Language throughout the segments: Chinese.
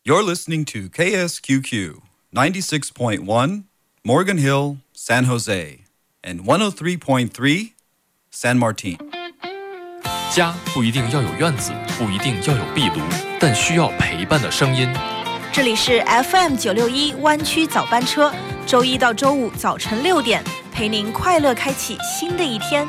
You're listening to KSQQ 96.1 Morgan Hill, San Jose, and 103.3 San Martin. 家不一定要有院子，不一定要有壁炉，但需要陪伴的声音。 这里是 FM961湾区早班车，周一到周五早晨6点，陪您快乐开启新的一天。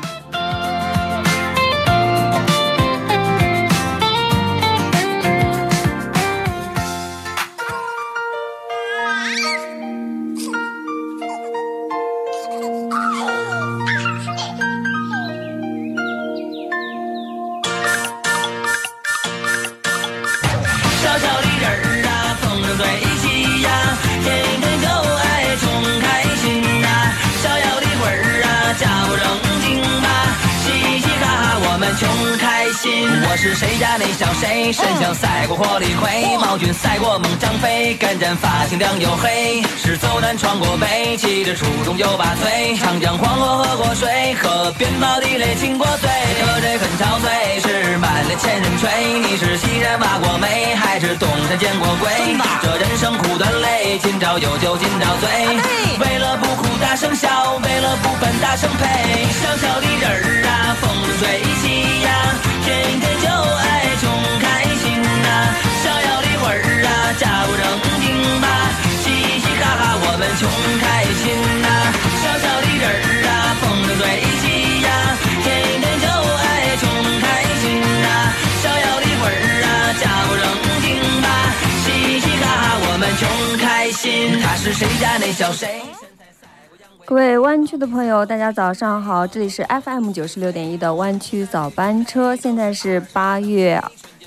我是谁家那小谁，身强赛过火力灰，毛军赛过猛张飞，干战发青亮又黑，是走南闯过北，骑着初中又把嘴，长江黄河喝过水，河边毛地雷亲过嘴，喝这很憔悴，是满脸千人吹，你是西山挖过煤，还是东山见过鬼？这人生苦短累，今朝有酒今朝醉，为了不哭大声笑，为了不笨大声呸，小小的人儿啊，风生水起呀，天天就爱穷开心呐，逍遥的会儿啊，家不正经吧，嘻嘻哈哈我们穷开心呐，小小的人儿啊，风生水起呀，天天就爱穷开心呐，逍遥的会儿啊，家不正经吧，嘻嘻哈哈我们穷开心。他是谁家那小谁？ 各位湾区的朋友，大家早上好，这里是 FM96.1的湾区早班车，现在是8月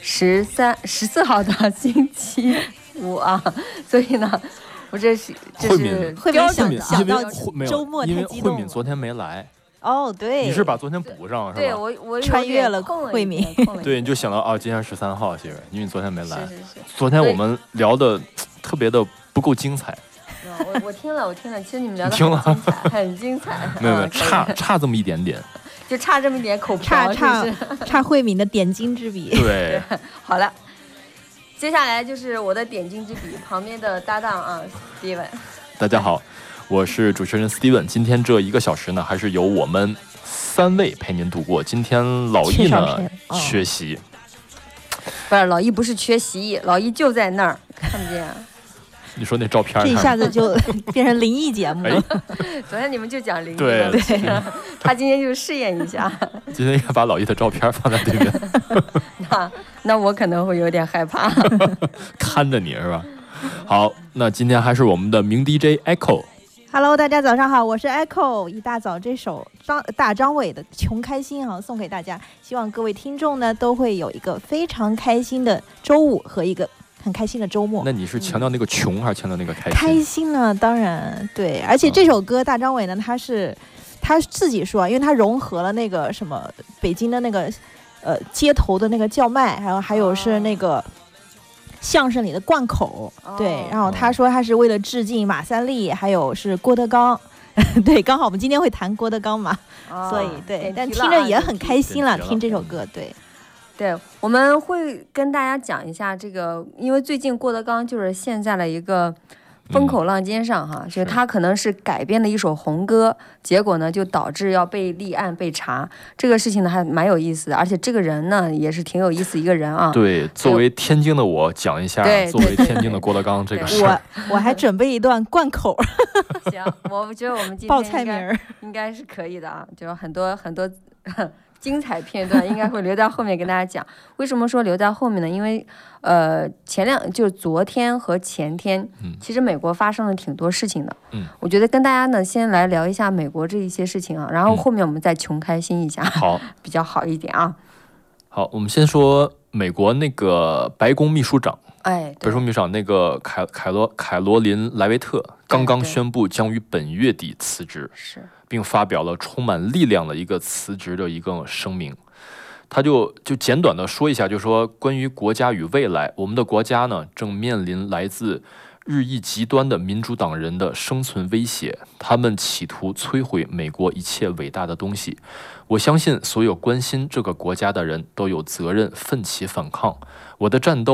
14号的星期五啊，所以呢，我这是慧敏想到周末因为太激动了， 慧敏昨天没来。 哦，对， 你是把昨天补上是吧？ 对，我穿越了慧敏， 对，你就想到啊，今天13号，其实因为你昨天没来。 是。 昨天我们聊的特别的不够精彩。 我听了，其实你们聊的很精彩， 没有，差这么一点点， 就差这么一点口差慧敏的点睛之笔。 对， 好了，接下来就是我的点睛之笔，旁边的搭档啊 ，Steven。 大家好，我是主持人 Steven， 今天这1个小时呢，还是由我们3位陪您度过。今天老易呢缺席， 不是老易不是缺席，老易就在那儿，看不见。 你说那照片， 这一下子就变成灵异节目了。 昨天你们就讲灵异， 对， 他今天就试验一下。 今天应该把老易的照片放在对面。 那我可能会有点害怕， 看着你是吧？好，那今天还是我们的名 DJ Echo。Hello， 大家早上好，我是 Echo。一大早这首大张伟的《穷开心》送给大家，希望各位听众呢都会有一个非常开心的周五和一个很开心的周末。 那你是强调那个穷，还是强调那个开心？ 开心呢，当然对。而且这首歌，大张伟呢，他自己说，因为他融合了那个什么北京的那个街头的那个叫卖，还有是那个相声里的贯口，对。然后他说他是为了致敬马三立，还有是郭德纲。对，刚好我们今天会谈郭德纲嘛，所以对，但听着也很开心了，听这首歌，对。 对，我们会跟大家讲一下这个，因为最近郭德纲就是陷在了一个风口浪尖上哈，就是他可能是改编了一首红歌，结果呢就导致要被立案被查，这个事情呢还蛮有意思的，而且这个人呢也是挺有意思一个人啊。 对，作为天津的我讲一下，作为天津的郭德纲这个事儿， 我还准备一段贯口。 行，我觉得我们今天报菜名应该是可以的啊，就很多精彩片段应该会留在后面跟大家讲。为什么说留在后面呢？因为就是昨天和前天，其实美国发生了挺多事情的。我觉得跟大家呢先来聊一下美国这一些事情啊，然后后面我们再穷开心一下， 好， 比较好一点啊。 好，我们先说美国那个白宫秘书长。白宫秘书长那个凯罗琳莱维特刚刚宣布将于本月底辞职，并发表了充满力量的一个辞职的一个声明。他就简短的说一下，就说关于国家与未来，我们的国家呢正面临来自日益极端的民主党人的生存威胁，他们企图摧毁美国一切伟大的东西。我相信所有关心这个国家的人都有责任奋起反抗。我的战斗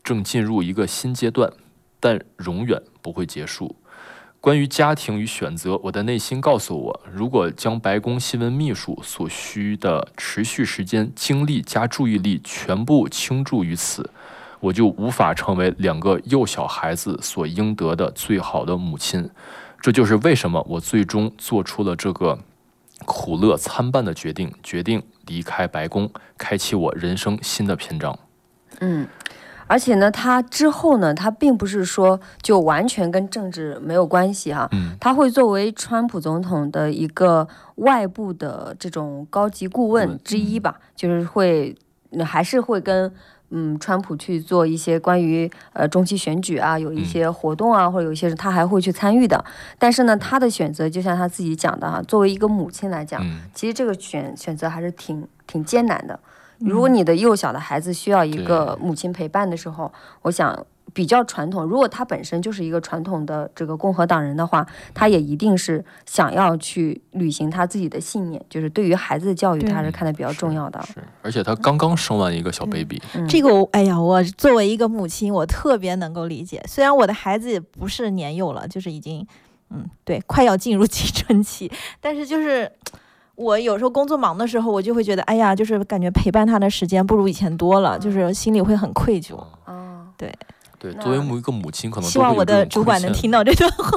正进入一个新阶段，但永远不会结束。关于家庭与选择，我的内心告诉我，如果将白宫新闻秘书所需的持续时间、精力加注意力全部倾注于此，我就无法成为2个幼小孩子所应得的最好的母亲。这就是为什么我最终做出了这个苦乐参半的决定离开白宫，开启我人生新的篇章。 而且呢，他之后呢，他并不是说就完全跟政治没有关系哈，他会作为川普总统的一个外部的这种高级顾问之一吧，就是还是会跟川普去做一些关于中期选举啊，有一些活动啊，或者有一些他还会去参与的。但是呢，他的选择就像他自己讲的哈，作为一个母亲来讲，其实这个选择还是挺艰难的。如果你的幼小的孩子需要一个母亲陪伴的时候，我想比较传统，如果他本身就是一个传统的这个共和党人的话，他也一定是想要去履行他自己的信念，就是对于孩子的教育他是看得比较重要的。 而且他刚刚生完一个小 baby， 这个哎呀，我作为一个母亲，我特别能够理解。虽然我的孩子也不是年幼了，就是已经对，快要进入青春期，但是就是我有时候工作忙的时候，我就会觉得，哎呀，就是感觉陪伴他的时间不如以前多了，就是心里会很愧疚。 对，作为一个母亲，可能希望我的主管能听到这段话。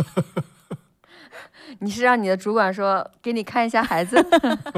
你是让你的主管说给你看一下孩子？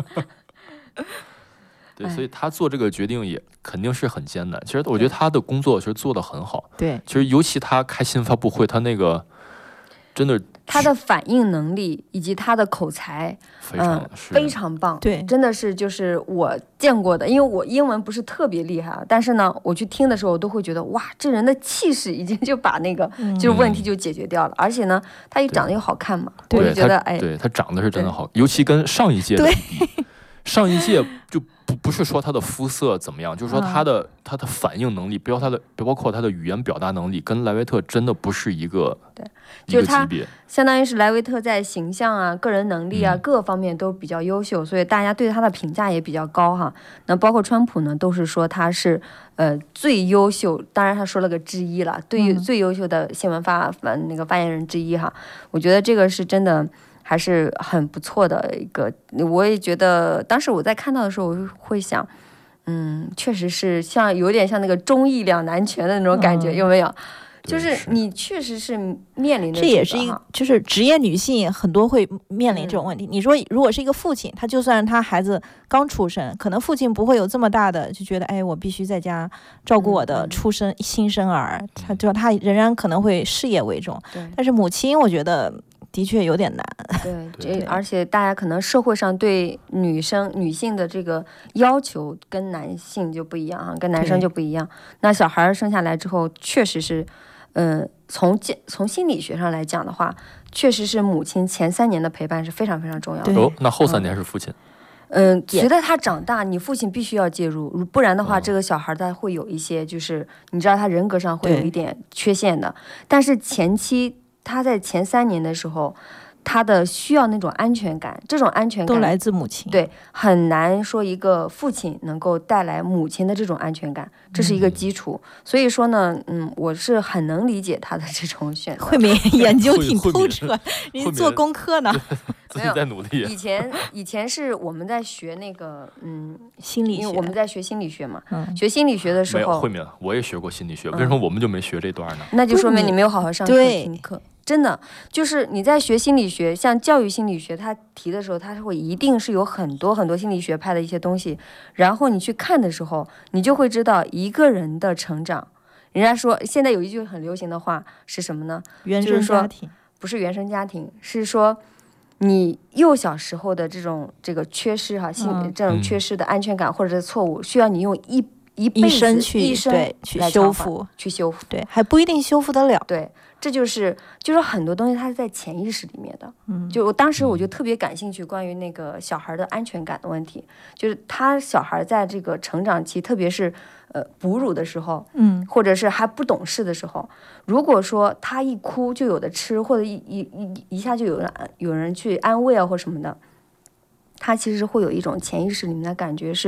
对，所以他做这个决定也肯定是很艰难。其实我觉得他的工作其实做得很好。 对， 其实尤其他开新闻发布会，他那个真的。 他的反应能力以及他的口才，非常棒， 对， 真的是就是我见过的，因为我英文不是特别厉害，但是呢，我去听的时候，我都会觉得哇，这人的气势已经就把那个就是问题就解决掉了，而且呢，他又长得又好看嘛，我就觉得对他长得是真的好，尤其跟上一届的比，上一届就不是说他的肤色怎么样，就是说他的反应能力，包括他的语言表达能力，跟莱维特真的不是一个就是他相当于是莱维特在形象啊、个人能力啊各方面都比较优秀，所以大家对他的评价也比较高哈。那包括川普呢，都是说他是最优秀，当然他说了个之一了，对于最优秀的新闻发言人之一哈。我觉得这个是真的还是很不错的一个，我也觉得当时我在看到的时候，我会想，确实是有点像那个忠义两难全的那种感觉，有没有？就是你确实是面临的， 这也是就是职业女性很多会面临这种问题。你说如果是一个父亲，他就算他孩子刚出生，可能父亲不会有这么大的就觉得，哎，我必须在家照顾我的新生儿，他仍然可能会事业为重。但是母亲，我觉得的确有点难。 对，而且大家可能社会上对女性的这个要求跟男性就不一样啊，跟男生就不一样。那小孩生下来之后，确实是。从心理学上来讲的话，确实是母亲前3年的陪伴是非常非常重要的。 那后3年是父亲。 随着他长大，你父亲必须要介入，不然的话，这个小孩他会有一些，就是你知道他人格上会有一点缺陷的。但是前期他在前3年的时候，他的需要那种安全感，这种安全感都来自母亲。 对，很难说一个父亲能够带来母亲的这种安全感，这是一个基础。所以说呢，我是很能理解他的这种选择。 慧敏研究挺透彻，你做功课呢？ 自己在努力。 以前是我们在学那个心理学， 因为我们在学心理学嘛，学心理学的时候， 慧敏，我也学过心理学，为什么我们就没学这段呢？ 那就说明你没有好好上课听课。真的就是你在学心理学，像教育心理学，他提的时候，他会一定是有很多很多心理学派的一些东西，然后你去看的时候，你就会知道一个人的成长。人家说现在有一句很流行的话是什么呢？ 原生家庭， 不是原生家庭，是说你幼小时候的这个缺失哈，这种缺失的安全感或者是错误，需要你用一辈子去修复，对，还不一定修复得了。 对。这就是很多东西它是在潜意识里面的，就当时我就特别感兴趣关于那个小孩的安全感的问题，就是小孩在这个成长期，特别是哺乳的时候，或者是还不懂事的时候，如果说他一哭就有的吃，或者一下就有人去安慰啊或什么的，他其实会有一种潜意识里面的感觉是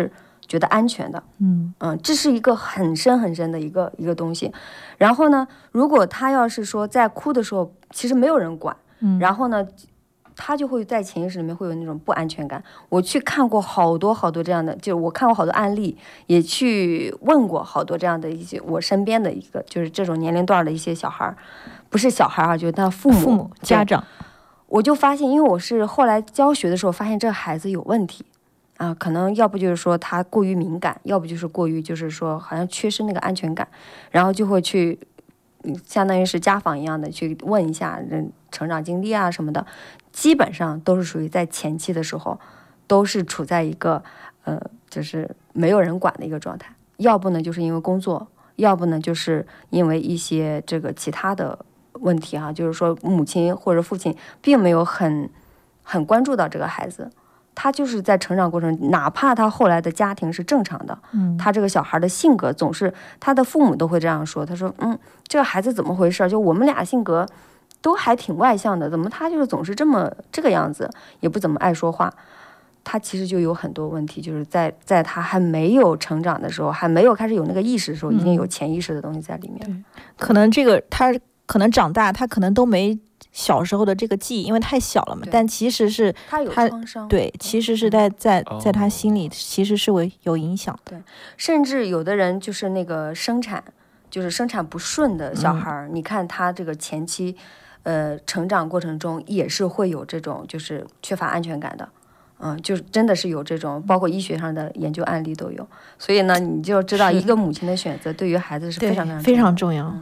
觉得安全的。这是一个很深很深的一个东西。然后呢，如果他要是说在哭的时候，其实没有人管，然后呢，他就会在潜意识里面会有那种不安全感。我去看过好多好多这样的，就我看过好多案例，也去问过好多这样的一些我身边的一个就是这种年龄段的一些小孩，不是小孩啊，就是他父母家长。 我就发现，因为我是后来教学的时候发现这个孩子有问题啊，可能要不就是说他过于敏感，要不就是过于就是说好像缺失那个安全感，然后就会去相当于是家访一样的去问一下人成长经历啊什么的，基本上都是属于在前期的时候都是处在一个就是没有人管的一个状态，要不呢就是因为工作，要不呢就是因为一些这个其他的问题啊，就是说母亲或者父亲并没有很关注到这个孩子，他就是在成长过程，哪怕他后来的家庭是正常的，他这个小孩的性格总是他的父母都会这样说，他说这个孩子怎么回事，就我们俩性格都还挺外向的，怎么他就是总是这个样子，也不怎么爱说话。他其实就有很多问题，就是在他还没有成长的时候，还没有开始有那个意识的时候，已经有潜意识的东西在里面。 可能这个他可能长大，他可能都没小时候的这个记忆，因为太小了嘛。但其实是他有创伤， 对，其实是在他心里其实是有影响。 对，甚至有的人就是那个生产不顺的小孩，你看他这个前期成长过程中也是会有这种就是缺乏安全感的。就是真的是有这种，包括医学上的研究案例都有。所以呢，你就知道一个母亲的选择对于孩子是非常非常重要。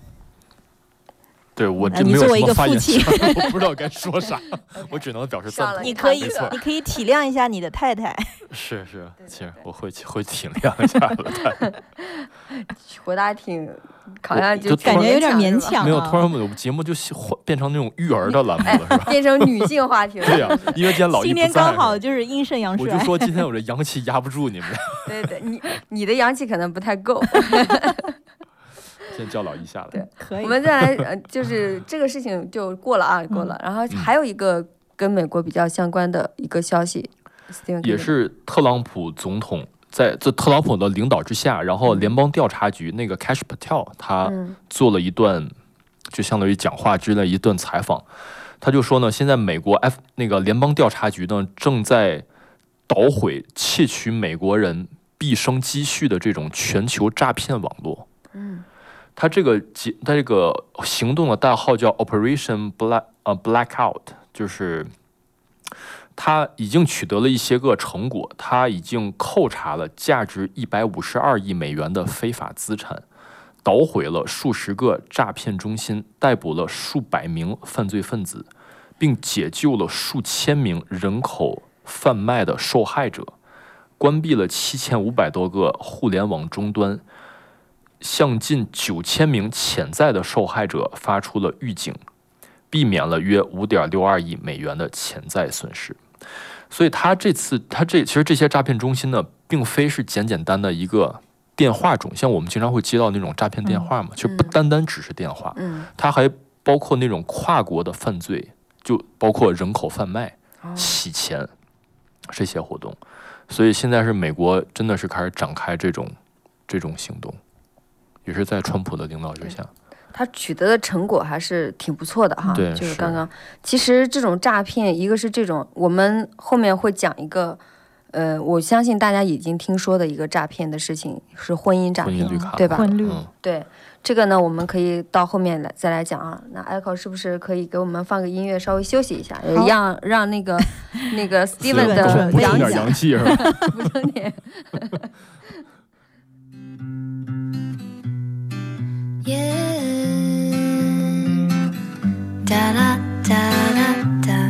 对，我真没有什么发言权，我不知道该说啥，我只能表示赞同。 你可以体谅一下你的太太。 是，其实我会体谅一下我的太太。 回答挺好像就感觉有点勉强。 没有，突然我们节目就变成那种育儿的栏目了，是吧？ 变成女性话题了。 对呀，因为今天老今天刚好就是阴盛阳衰。 我就说今天我这阳气压不住你们。 对，你的阳气可能不太够。 先叫老一下来。 对， 可以。 我们再来，就是这个事情就过了啊，过了。然后还有一个跟美国比较相关的一个消息， 也是特朗普总统在特朗普的领导之下，然后联邦调查局那个 Kash Patel 他做了一段，就相当于讲话之类一段采访，他就说呢，现在美国那个联邦调查局呢正在捣毁窃取美国人毕生积蓄的这种全球诈骗网络。他这个行动的代号叫 Operation Blackout， 就是他已经取得了一些个成果，他已经扣查了价值152亿美元的非法资产，捣毁了数十个诈骗中心，逮捕了数百名犯罪分子，并解救了数千名人口贩卖的受害者，关闭了7500多个互联网终端，向近9000名潜在的受害者发出了预警，避免了约5.62亿美元的潜在损失。所以其实这些诈骗中心呢，并非是简简单的一个电话种，像我们经常会接到那种诈骗电话嘛，其实不单单只是电话，它还包括那种跨国的犯罪，就包括人口贩卖、洗钱这些活动。所以现在是美国真的是开始展开这种行动。也是在川普的领导之下， 他取得的成果还是挺不错的哈。 对， 就是刚刚，其实这种诈骗，一个是这种，我们后面会讲一个，我相信大家已经听说的一个诈骗的事情是婚姻诈骗，对吧？ 婚绿， 对这个呢，我们可以到后面再来讲啊。那 Echo 是不是可以给我们放个音乐，稍微休息一下，让那个Steven 的补充点阳气是吧？ 补充点。 哒啦哒啦哒，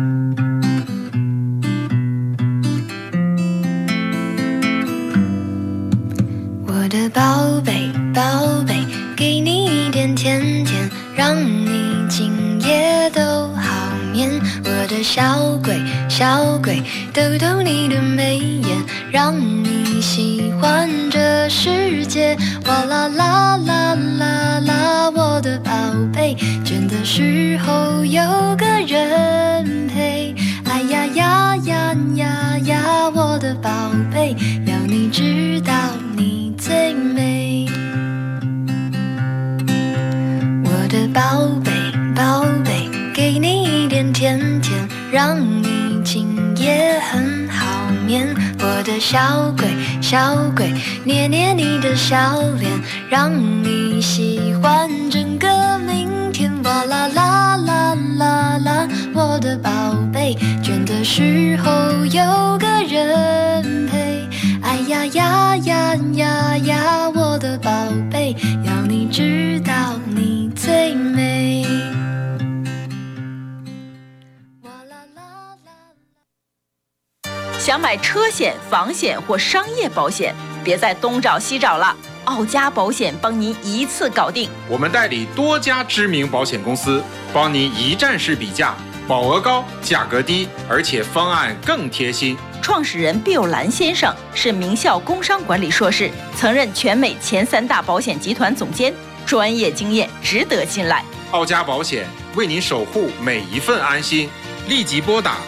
我的宝贝宝贝，给你一点甜甜，让你今夜都好眠。我的小鬼小鬼，逗逗你的眉眼，让你喜欢这世界。哇啦啦啦啦啦，我的宝贝，倦的时候有个人陪。哎呀呀呀呀呀，我的宝贝，要你知道你最美。我的宝贝宝贝，给你一点甜甜，让你今夜很好眠。我的小鬼小鬼，捏捏你的笑脸，让你喜欢整个明天。哇啦啦啦啦啦，我的宝贝，倦的时候有个人陪。哎呀呀呀呀呀，我的宝贝，要你知道你最美。 想买车险、房险或商业保险，别再东找西找了，奥家保险帮您一次搞定。 我们代理多家知名保险公司，帮您一站式比价，保额高，价格低，而且方案更贴心。 创始人毕友兰先生是名校工商管理硕士，曾任全美前3大保险集团总监，专业经验值得信赖。 奥家保险为您守护每一份安心，立即拨打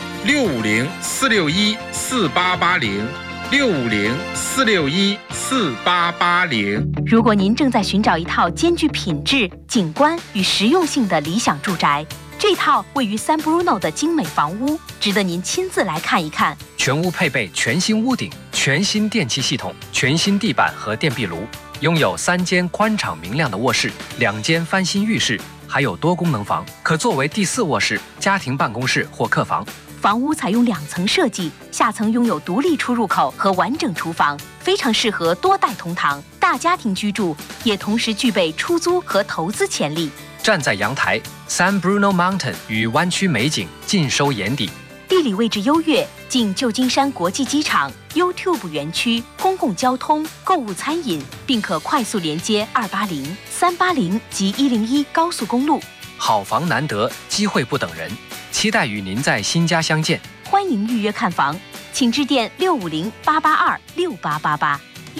650-461-4880，650-461-4880。 如果您正在寻找一套兼具品质、景观与实用性的理想住宅，这套位于 San Bruno 的精美房屋值得您亲自来看一看。 全屋配备全新屋顶、全新电气系统、全新地板和电壁炉，拥有3间宽敞明亮的卧室、2间翻新浴室，还有多功能房，可作为第4卧室、家庭办公室或客房。 房屋采用2层设计，下层拥有独立出入口和完整厨房，非常适合多代同堂、大家庭居住，也同时具备出租和投资潜力。 站在阳台 ，San Bruno Mountain 与湾区美景尽收眼底。 地理位置优越，近旧金山国际机场、YouTube 园区、公共交通、购物餐饮，并可快速连接280、380及101高速公路。 好房难得，机会不等人，期待与您在新家相见。 欢迎预约看房，请致电650-882-6888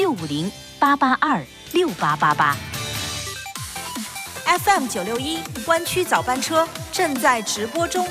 650-882-6888。 FM 961湾区早班车正在直播中。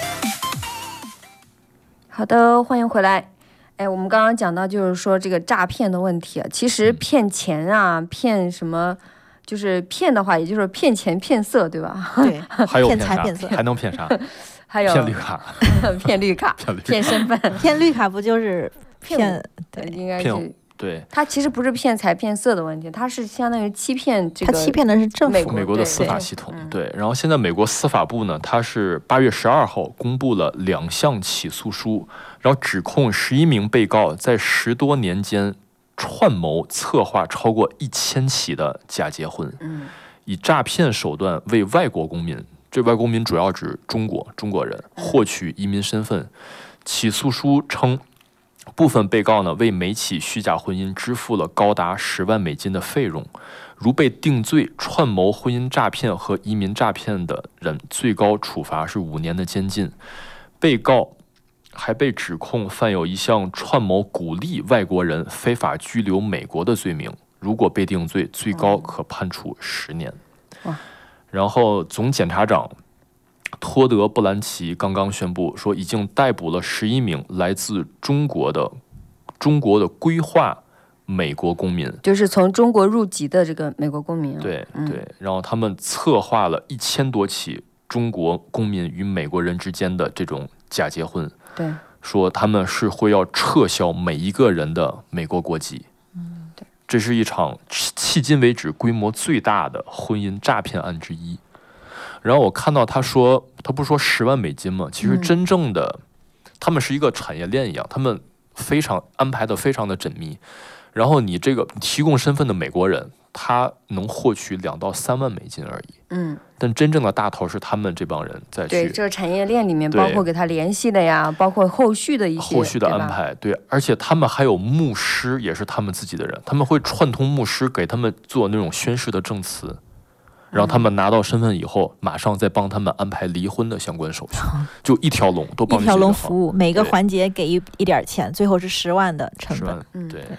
好的，欢迎回来。我们刚刚讲到就是说这个诈骗的问题啊，其实骗钱啊，骗什么，就是骗的话，也就是骗钱骗色，对吧？ 对， 还有骗财骗色， 还能骗啥？ 还有骗绿卡， 骗绿卡，骗身份， 骗绿卡不就是骗？ 对，应该是。 对， 他其实不是骗财骗色的问题，他是相当于欺骗这个。 他欺骗的是政府， 美国的司法系统。对，然后现在美国司法部呢，它是8月12号公布了2项起诉书，然后指控11名被告在10多年间串谋策划超过1000起的假结婚，以诈骗手段为外国公民，这外国公民主要指中国人获取移民身份。起诉书称，部分被告呢为每起虚假婚姻支付了高达10万美金的费用，如被定罪串谋婚姻诈骗和移民诈骗的人，最高处罚是5年的监禁。被告还被指控犯有一项串谋鼓励外国人非法居留美国的罪名，如果被定罪，最高可判处10年。然后总检察长托德·布兰奇刚刚宣布说，已经逮捕了11名来自中国的规划美国公民， 就是从中国入籍的这个美国公民。 对，然后他们策划了1000多起中国公民与美国人之间的这种假结婚。 对， 说他们是会要撤销每一个人的美国国籍。 对， 这是一场迄今为止规模最大的婚姻诈骗案之一。然后我看到他不说10万美金吗？其实真正的，他们是一个产业链一样，他们安排的非常的缜密。然后你这个提供身份的美国人，他能获取2到3万美金而已。但真正的大头是他们这帮人在去。 对，这个产业链里面包括给他联系的呀，包括后续的安排。对，而且他们还有牧师，也是他们自己的人，他们会串通牧师给他们做那种宣誓的证词。然后他们拿到身份以后，马上再帮他们安排离婚的相关手续，就一条龙都帮你解决好。 一条龙服务，每个环节给一点钱，最后是10万的成本。 对。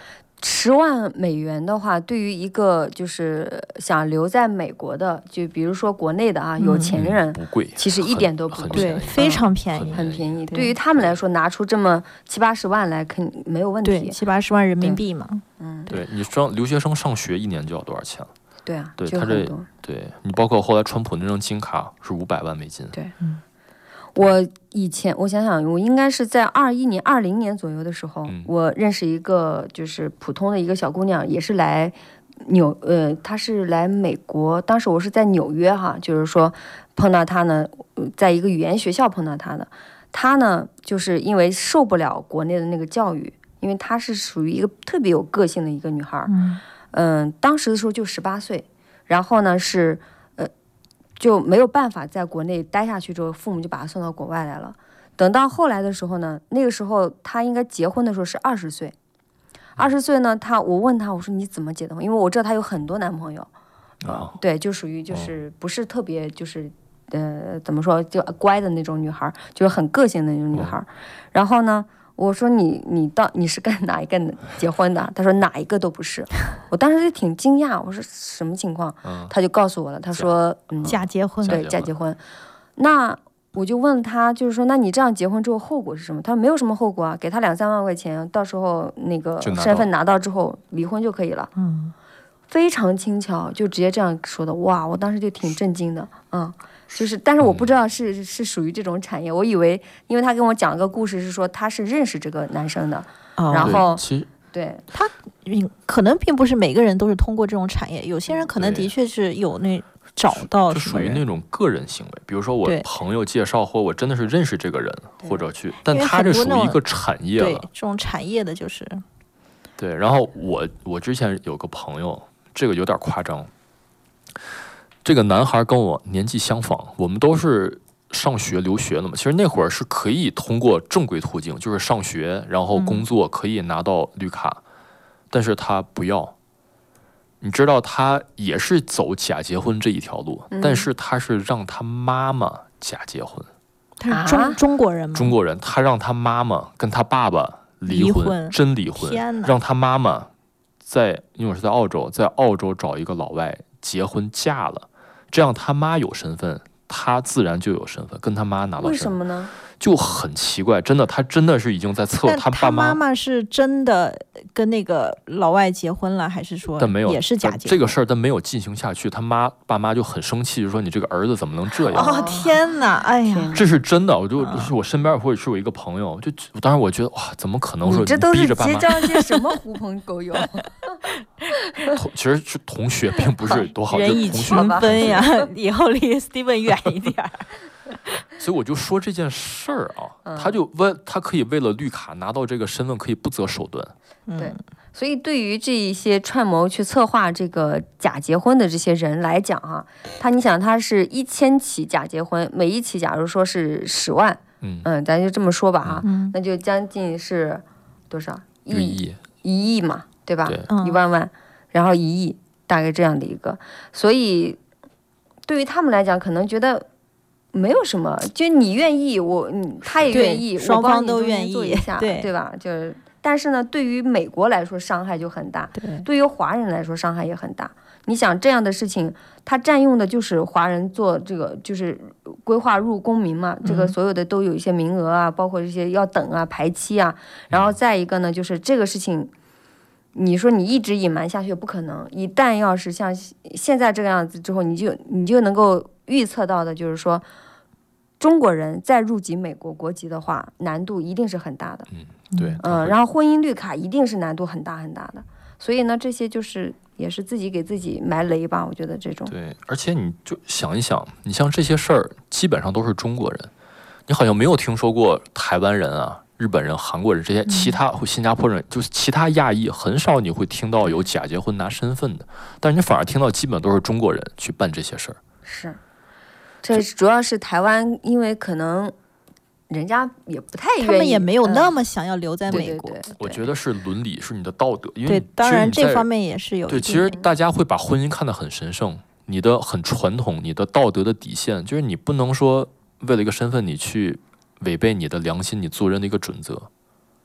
10万美元的话，对于一个就是想留在美国的，就比如说国内的啊，有钱人， 不贵， 其实一点都不贵， 非常便宜， 很便宜。对于他们来说，拿出这么70-80万来，肯定没有问题。 对，70-80万人民币嘛。 对，你留学生上学1年就要多少钱？ 对啊， 对他这，对你包括后来川普那张金卡是500万美金。 对，我以前我想想，我应该是在20年左右的时候，我认识一个就是普通的一个小姑娘，也是来她是来美国，当时我是在纽约哈，就是说碰到她呢，在一个语言学校碰到她的，她呢就是因为受不了国内的那个教育，因为她是属于一个特别有个性的一个女孩，当时的时候就18岁，然后呢是。就没有办法在国内待下去之后，父母就把他送到国外来了。等到后来的时候呢，那个时候他应该结婚的时候是20岁。20岁呢，我问他，我说你怎么结的婚？因为我知道他有很多男朋友，对，就属于就是不是特别就是怎么说就乖的那种女孩，就是很个性的那种女孩。然后呢，我说你是跟哪一个结婚的？他说哪一个都不是。我当时就挺惊讶，我说什么情况？他就告诉我了，他说假结婚， 对，假结婚。那我就问他，就是说，那你这样结婚之后后果是什么？他说没有什么后果啊，给他2-3万块钱，到时候那个身份拿到之后离婚就可以了。非常轻巧，就直接这样说的。哇，我当时就挺震惊的，就是，但是我不知道是属于这种产业，我以为，因为他跟我讲个故事，是说他是认识这个男生的，然后对他可能并不是每个人都是通过这种产业，有些人可能的确是有找到， 就属于那种个人行为，比如说我朋友介绍，或我真的是认识这个人，或者去，但他这属于一个产业了， 对，这种产业的就是对。然后我之前有个朋友，这个有点夸张。这个男孩跟我年纪相仿，我们都是上学留学的嘛。其实那会儿是可以通过正规途径，就是上学，然后工作可以拿到绿卡，但是他不要。你知道他也是走假结婚这一条路，但是他是让他妈妈假结婚。 他是中国人吗？ 中国人，他让他妈妈跟他爸爸离婚，真离婚，让他妈妈因为我是在澳洲找一个老外结婚嫁了。这样他妈有身份，他自然就有身份，跟他妈拿到身份。 为什么呢？ 就很奇怪，真的，他真的是已经在测他爸妈。 他妈妈是真的跟那个老外结婚了，还是说也是假结婚？ 这个事儿他没有进行下去，他爸妈就很生气，就说你这个儿子怎么能这样？ 哦天哪！哎呀， 这是真的，我身边会是我一个朋友，当时我觉得哇，怎么可能说你这都是结交些什么狐朋狗友？ 其实是同学，并不是多好， 人以群分呀，以后离 Steven 远一点。 所以我就说这件事儿啊，他可以为了绿卡拿到这个身份，可以不择手段。 对，所以对于这一些串谋去策划这个假结婚的这些人来讲啊，你想他是1000起假结婚，每一起假如说是10万，咱就这么说吧哈，那就将近是多少 1 亿嘛，对吧？1万万，然后1亿，大概这样的一个，所以对于他们来讲，可能觉得。没有什么，就你愿意，他也愿意， 双方都愿意做一下，对吧？但是呢，对于美国来说伤害就很大，对于华人来说伤害也很大。你想这样的事情，他占用的就是华人做这个，就是规划入公民嘛，这个所有的都有一些名额啊，包括这些要等啊、排期啊，然后再一个呢，就是这个事情。你说你一直隐瞒下去不可能，一旦要是像现在这个样子之后，你就能够预测到的，就是说中国人再入籍美国国籍的话，难度一定是很大的。 对， 然后婚姻绿卡一定是难度很大很大的。所以呢，这些也是自己给自己埋雷吧，我觉得这种。 对，而且你就想一想，你像这些事儿，基本上都是中国人，你好像没有听说过台湾人啊。日本人、韩国人这些其他新加坡人，就是其他亚裔，很少你会听到有假结婚拿身份的，但是你反而听到基本都是中国人去办这些事儿。 是，这主要是台湾，因为可能人家也不太愿意， 他们也没有那么想要留在美国。 我觉得是伦理，是你的道德，因为对，当然这方面也是有。 对，其实大家会把婚姻看得很神圣，你的很传统，你的道德的底线，就是你不能说为了一个身份你去违背你的良心，你做人的一个准则。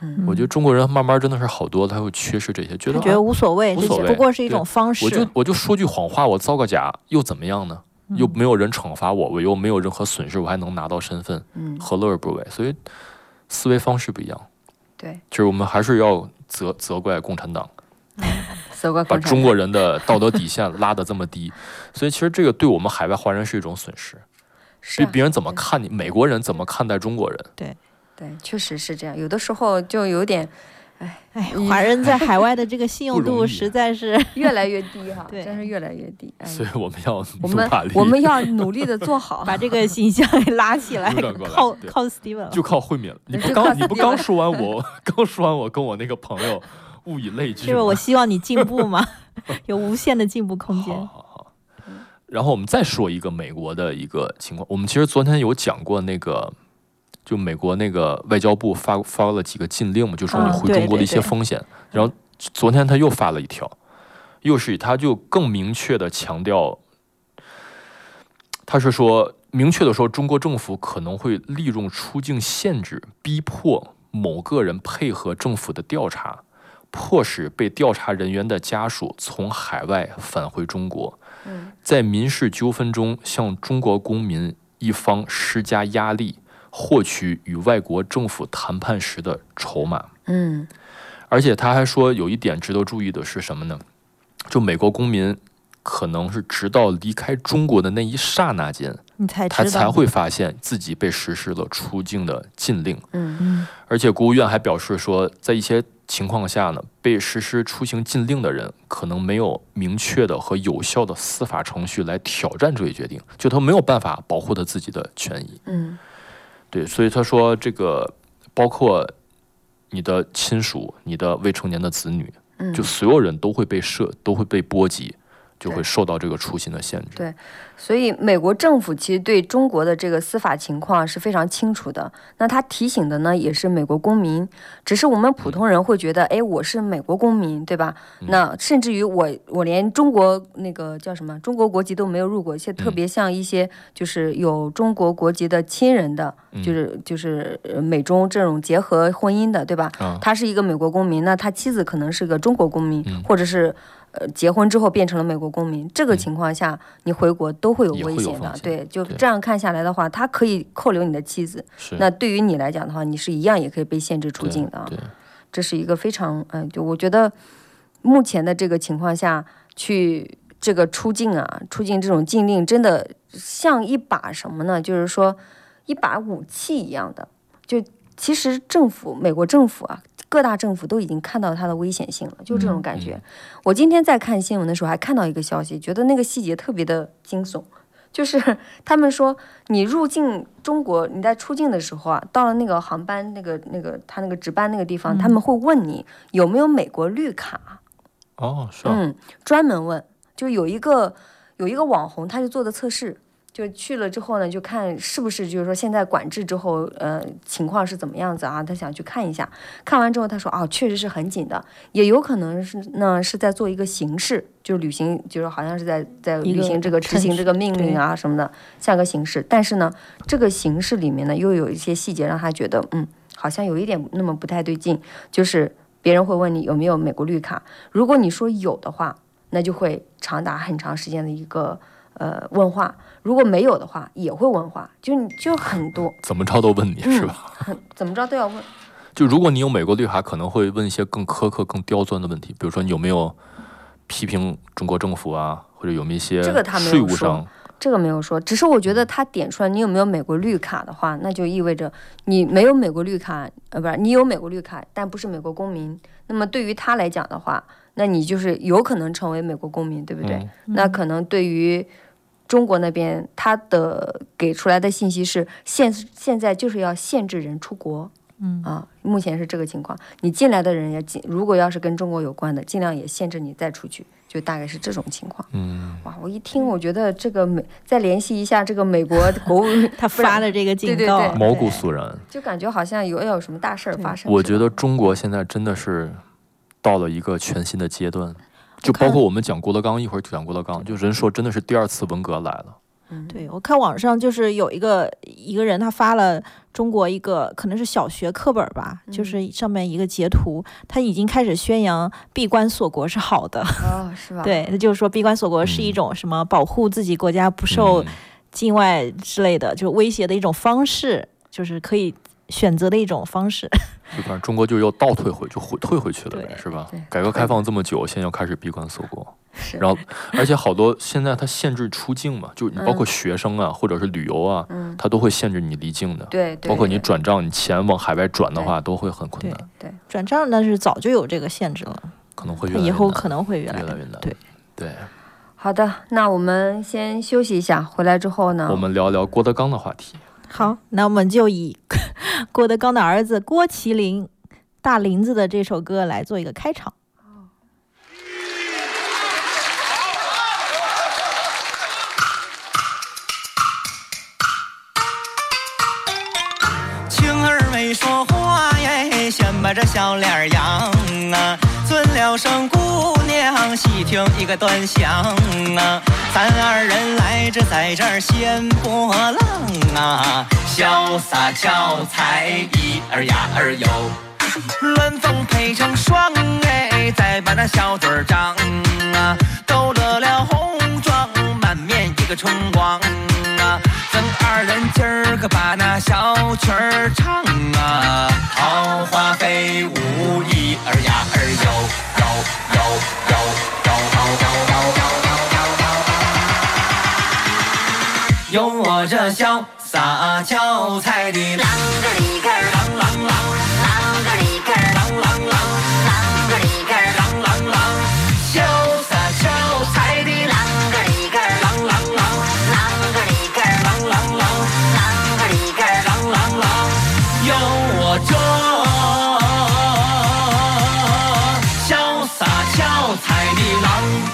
我觉得中国人慢慢真的是好多，他会缺失这些，觉得无所谓，这不过是一种方式。 我就说句谎话，我造个假又怎么样呢？又没有人惩罚我，我又没有任何损失，我还能拿到身份，何乐而不为？所以思维方式不一样。 对， 就是我们还是要责怪共产党。把中国人的道德底线拉得这么低，所以其实这个对我们海外华人是一种损失。别人怎么看你，美国人怎么看待中国人？ 对，确实是这样。有的时候就有点， 华人在海外的这个信用度实在是越来越低哈，真是越来越低。 所以我们要我们要努力的做好， 把这个形象给拉起来。靠 Steven， 就靠慧敏了。你不刚说完我跟我那个朋友物以类聚， 就是我希望你进步嘛，有无限的进步空间。 好。然后我们再说一个美国的一个情况，我们其实昨天有讲过那个，就美国那个外交部发了几个禁令嘛，就说你回中国的一些风险。然后昨天他又发了一条，他就更明确的强调，他是说明确的说，中国政府可能会利用出境限制，逼迫某个人配合政府的调查。迫使被调查人员的家属从海外返回中国，在民事纠纷中向中国公民一方施加压力，获取与外国政府谈判时的筹码。而且他还说有一点值得注意的是什么呢？就美国公民可能是直到离开中国的那一刹那间，他才会发现自己被实施了出境的禁令。而且国务院还表示说，在一些情况下呢，被实施出行禁令的人可能没有明确的和有效的司法程序来挑战这一决定，就他没有办法保护他自己的权益。对，所以他说这个包括你的亲属、你的未成年的子女，就所有人都会被波及。就会受到这个出行的限制。 对，所以美国政府其实对中国的这个司法情况是非常清楚的。那他提醒的呢，也是美国公民，只是我们普通人会觉得，我是美国公民，对吧？那甚至于我连中国那个叫什么中国国籍都没有入过，且特别像一些就是有中国国籍的亲人的，就是美中这种结合婚姻的，对吧？他是一个美国公民，那他妻子可能是个中国公民，或者是。结婚之后变成了美国公民，这个情况下你回国都会有危险的。对，就这样看下来的话，他可以扣留你的妻子，那对于你来讲的话，你是一样也可以被限制出境的。这是一个非常就我觉得目前的这个情况下去这个出境这种禁令真的像一把什么呢？就是说一把武器一样的。就其实美国政府各大政府都已经看到它的危险性了，就这种感觉。我今天在看新闻的时候还看到一个消息，觉得那个细节特别的惊悚，就是他们说你入境中国，你在出境的时候到了那个航班他那个值班那个地方，他们会问你有没有美国绿卡。 是啊。 专门问，就有一个网红，他就做的测试。就去了之后呢，就看是不是就是说现在管制之后，情况是怎么样子他想去看一下。看完之后他说确实是很紧的，也有可能是在做一个形式，就是履行，就是好像是在履行这个执行这个命令什么的，像个形式。但是呢，这个形式里面呢又有一些细节让他觉得好像有一点那么不太对劲，就是别人会问你有没有美国绿卡，如果你说有的话，那就会长达很长时间的一个问话。如果没有的话也会问话，就很多怎么着都问你是吧？ 怎么着都要问。 就如果你有美国绿卡，可能会问一些更苛刻更刁钻的问题，比如说你有没有批评中国政府或者有没有一些税务上。 这个没有说，只是我觉得他点出来你有没有美国绿卡的话，那就意味着你没有美国绿卡，不是你有美国绿卡但不是美国公民，那么对于他来讲的话，那你就是有可能成为美国公民，对不对？那可能对于中国那边他的给出来的信息是现在就是要限制人出国。目前是这个情况，你进来的人也如果要是跟中国有关的，尽量也限制你再出去，就大概是这种情况。哇，我一听我觉得这个再联系一下这个美国国务他发的这个警告， 对毛骨悚然， 就感觉好像要有什么大事发生。 我觉得中国现在真的是到了一个全新的阶段，就包括我们讲郭德纲，一会儿讲郭德纲，就人说真的是第二次文革来了。 对，我看网上就是有一个人他发了中国一个可能是小学课本吧，就是上面一个截图，他已经开始宣扬闭关锁国是好的。 是吧？ 对，他就是说闭关锁国是一种什么保护自己国家不受境外之类的就威胁的一种方式，就是可以选择的一种方式。 就反正中国就又倒退回，就退回去了呗，是吧？改革开放这么久，现在要开始闭关锁国，然后而且好多现在它限制出境嘛，就你包括学生啊，或者是旅游啊，它都会限制你离境的。 对， 包括你转账，你钱往海外转的话，都会很困难。 对， 转账那是早就有这个限制了， 可能会越来越难， 以后可能会越来越难。对。 好的，那我们先休息一下，回来之后呢， 我们聊聊郭德纲的话题。 好，那我们就以郭德纲的儿子郭麒麟大林子的这首歌来做一个开场。 青儿没说话耶，先把这笑脸扬啊，尊了声姑娘，细听一个端详啊，咱二人来这在这儿掀波浪啊，潇洒俏才一儿呀儿哟，鸾凤配成双哎，再把那小嘴儿张啊，抖得了红妆，满面一个春光啊，咱二人今儿个把那小曲儿唱啊，桃花飞舞一儿呀儿哟哟哟哟哟哟哟哟，有我这潇洒俏才的啷个里个啷啷啷，啷个里个啷啷啷，啷个里个啷啷啷，潇洒俏才的啷个里个啷啷啷，啷个里个啷啷啷，啷个里个啷啷啷，有我这潇洒俏才的郎。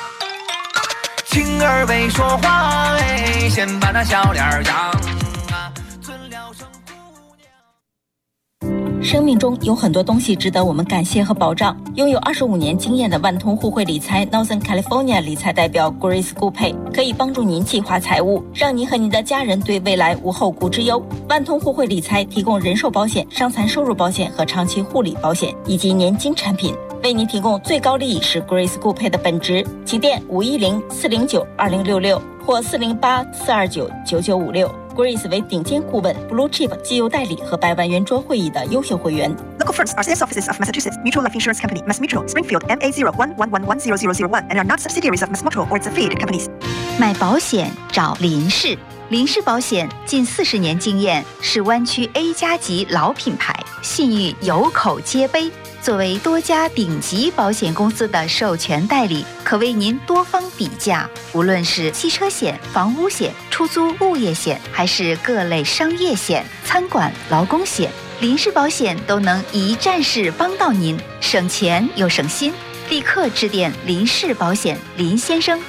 青儿没说话哎，先把那笑脸扬啊，尊了声姑娘。生命中有很多东西值得我们感谢和保障。拥有25年经验的万通互惠理财 Northern California 理财代表 Grace 顾佩可以帮助您计划财务，让您和您的家人对未来无后顾之忧。万通互惠理财提供人寿保险、伤残收入保险和长期护理保险以及年金产品，为您提供最高利益是 Grace 顾佩的本职。起电510-409-2066或408-429-9956。Grace 为顶尖顾问 Blue Chip 绩优代理和100万圆桌会议的优秀会员。 Local firms are sales offices of Massachusetts Mutual Life Insurance Company, Mass Mutual, Springfield, MA01110001, and are not subsidiaries of Mass Mutual or its affiliated companies. 买保险找林氏，林氏保险近40年经验，是湾区 A 加级老品牌，信誉有口皆碑。作为多家顶级保险公司的授权代理，可为您多方比价。无论是汽车险、房屋险、出租物业险，还是各类商业险、餐馆、劳工险，林氏保险都能一站式帮到您，省钱又省心。立刻致电林氏保险林先生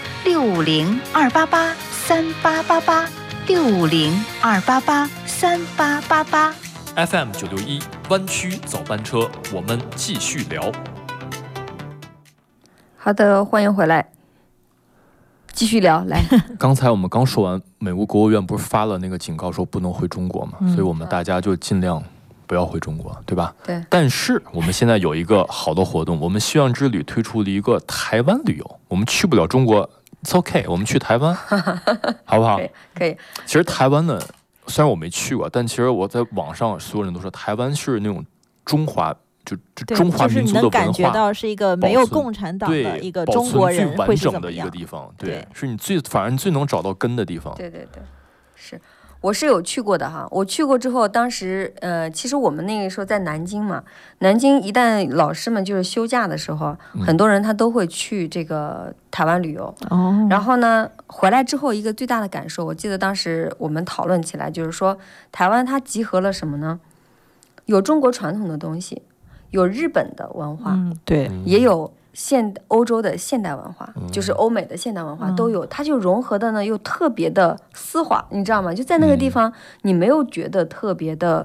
650-288-3888，650-288-3888。 FM 961湾区早班车，我们继续聊。 好的，欢迎回来，继续聊。来， 刚才我们刚说完，美国国务院不是发了那个警告，说不能回中国嘛，所以我们大家就尽量不要回中国，对吧？ 对。 但是我们现在有一个好的活动，我们希望之旅推出了一个台湾旅游，我们去不了中国 ，it's OK， 我们去台湾，好不好？ 可以。 其实台湾呢，虽然我没去过，但其实我在网上所有人都说台湾是那种中华，就中华民族的文化， 就是你能感觉到是一个没有共产党的一个中国人会是怎么样的一个地方，对，是你反而最能找到根的地方。 对，是。我是有去过的哈，我去过之后，当时其实我们那个时候在南京嘛，南京一旦老师们就是休假的时候，很多人他都会去这个台湾旅游。然后呢，回来之后一个最大的感受，我记得当时我们讨论起来，就是说台湾它集合了什么呢？有中国传统的东西，有日本的文化， 对， 也有欧洲的现代文化，就是欧美的现代文化都有，它就融合的呢又特别的丝滑，你知道吗？就在那个地方，你没有觉得特别的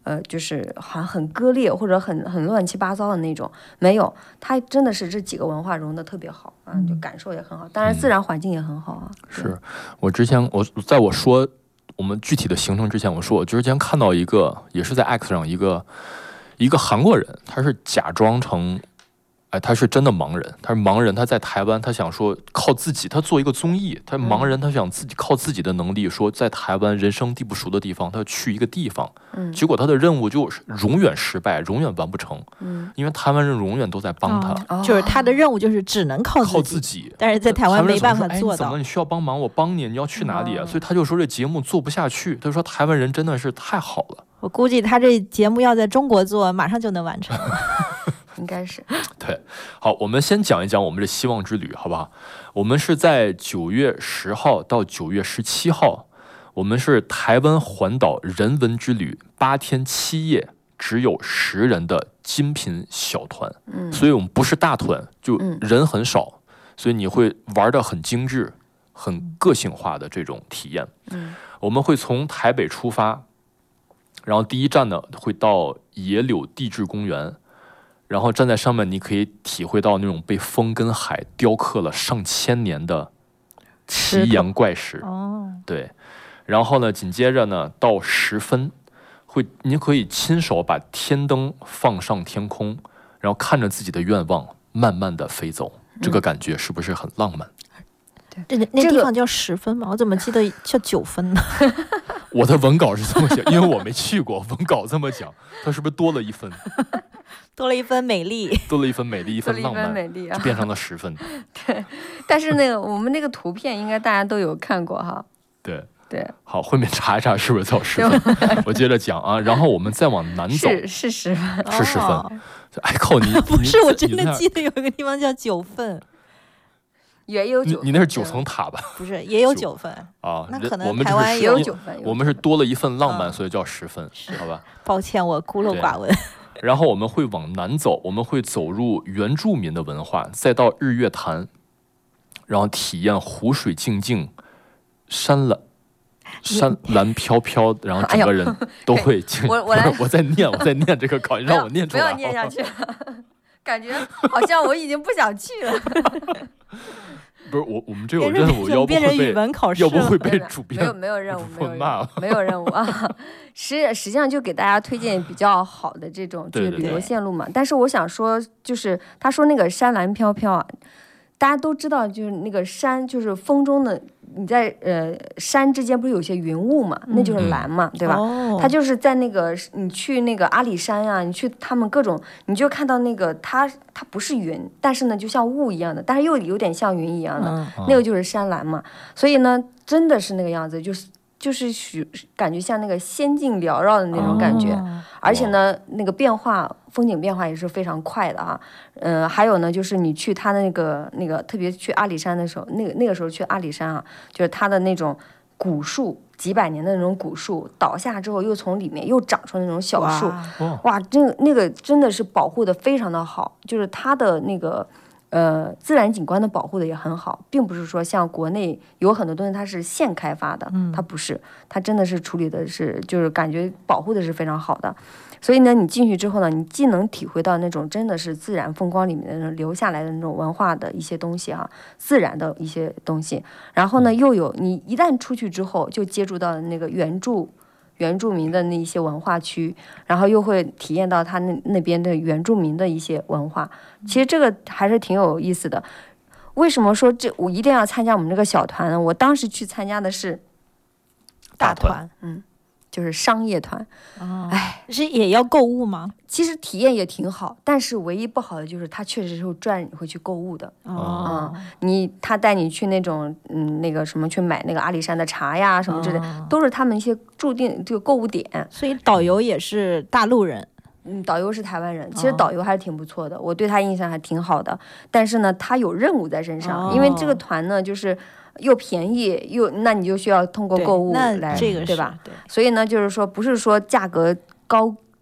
就是好像很割裂或者很乱七八糟的那种，没有，它真的是这几个文化融得特别好啊，就感受也很好，当然自然环境也很好啊。 是我之前在我说我们具体的行程之前，我说我之前看到一个也是在 X 上一个韩国人，他是假装成。他是真的盲人，他是盲人，他在台湾，他想说靠自己，他做一个综艺，他盲人，他想靠自己的能力，说在台湾人生地不熟的地方，他要去一个地方，结果他的任务就是永远失败，永远完不成，因为台湾人永远都在帮他， 就是他的任务就是只能靠自己，但是在台湾没办法做到。 怎么你需要帮忙，我帮你，你要去哪里啊？所以他就说这节目做不下去，他说台湾人真的是太好了。 我估计他这节目要在中国做，马上就能完成。 应该是对。好，我们先讲一讲我们的希望之旅，好不好？我们是在9月10号到9月17号，我们是台湾环岛人文之旅8天7夜，只有10人的精品小团，所以我们不是大团，就人很少，所以你会玩得很精致、很个性化的这种体验。我们会从台北出发，然后第一站呢会到野柳地质公园。然后站在上面，你可以体会到那种被风跟海雕刻了上千年的奇岩怪石。对。然后呢，紧接着呢，到10分，你可以亲手把天灯放上天空，然后看着自己的愿望慢慢的飞走，这个感觉是不是很浪漫？ 对，那地方叫10分吗？我怎么记得叫9分呢？ 我的文稿是这么写，因为我没去过，文稿这么讲，它是不是多了1分？ 多了1分美丽， 多了1分美丽，1分浪漫， 美丽啊， 就变成了10分。 对，但是那个我们那个图片应该大家都有看过哈。 对。 好， 后面查一查是不是到10分？我接着讲啊，然后我们再往南走， 是10分， 是10分。哎靠，你不是，我真的记得有一个地方叫9分。 也有9分， 你那是9层塔吧？ 不是，也有9分啊。 那可能台湾也有9分。 我们是多了1份浪漫，所以叫10分，好吧？ 抱歉，我孤陋寡闻。 然后我们会往南走，我们会走入原住民的文化，再到日月潭，然后体验湖水静静，山岚飘飘，然后整个人都会我在念这个稿，你让我念出来， 不要念下去，感觉好像我已经不想去了。 不是我们这有任务，要不会被主编没有任务， 骂， 没有任务啊。实际上就给大家推荐比较好的这种就是旅游线路嘛。但是我想说，就是他说那个山岚飘飘啊，大家都知道，就是那个山就是风中的，你在山之间不是有些云雾嘛，那就是岚嘛，对吧？它就是在那个你去那个阿里山啊，你去他们各种，你就看到那个它不是云，但是呢就像雾一样的，但是又有点像云一样的，那个就是山岚嘛。所以呢，真的是那个样子，就是感觉像那个仙境缭绕的那种感觉，而且呢，那个风景变化也是非常快的啊。还有呢，就是你去它的那个，特别去阿里山的时候，那个时候去阿里山啊，就是它的那种古树，几百年的那种古树倒下之后，又从里面又长出那种小树，哇，那个真的是保护的非常的好，就是它的那个。自然景观的保护的也很好，并不是说像国内有很多东西它是现开发的，它不是，它真的是处理的是，就是感觉保护的是非常好的。所以呢，你进去之后呢，你既能体会到那种真的是自然风光里面的那种留下来的那种文化的一些东西啊，自然的一些东西，然后呢，又有你一旦出去之后，就接触到那个原住民的那一些文化区，然后又会体验到他那边的原住民的一些文化，其实这个还是挺有意思的。为什么说我一定要参加我们这个小团呢？我当时去参加的是大团， 就是商业团。 是也要购物吗？ 其实体验也挺好，但是唯一不好的就是它确实是赚你会去购物的。他带你去那种那个什么去买那个阿里山的茶呀什么之类，都是他们一些注定这个购物点。 所以导游也是大陆人。 导游是台湾人，其实导游还是挺不错的，我对他印象还挺好的。但是呢，他有任务在身上，因为这个团呢就是又便宜那你就需要通过购物来， 这个对吧？所以呢，就是说不是说价格高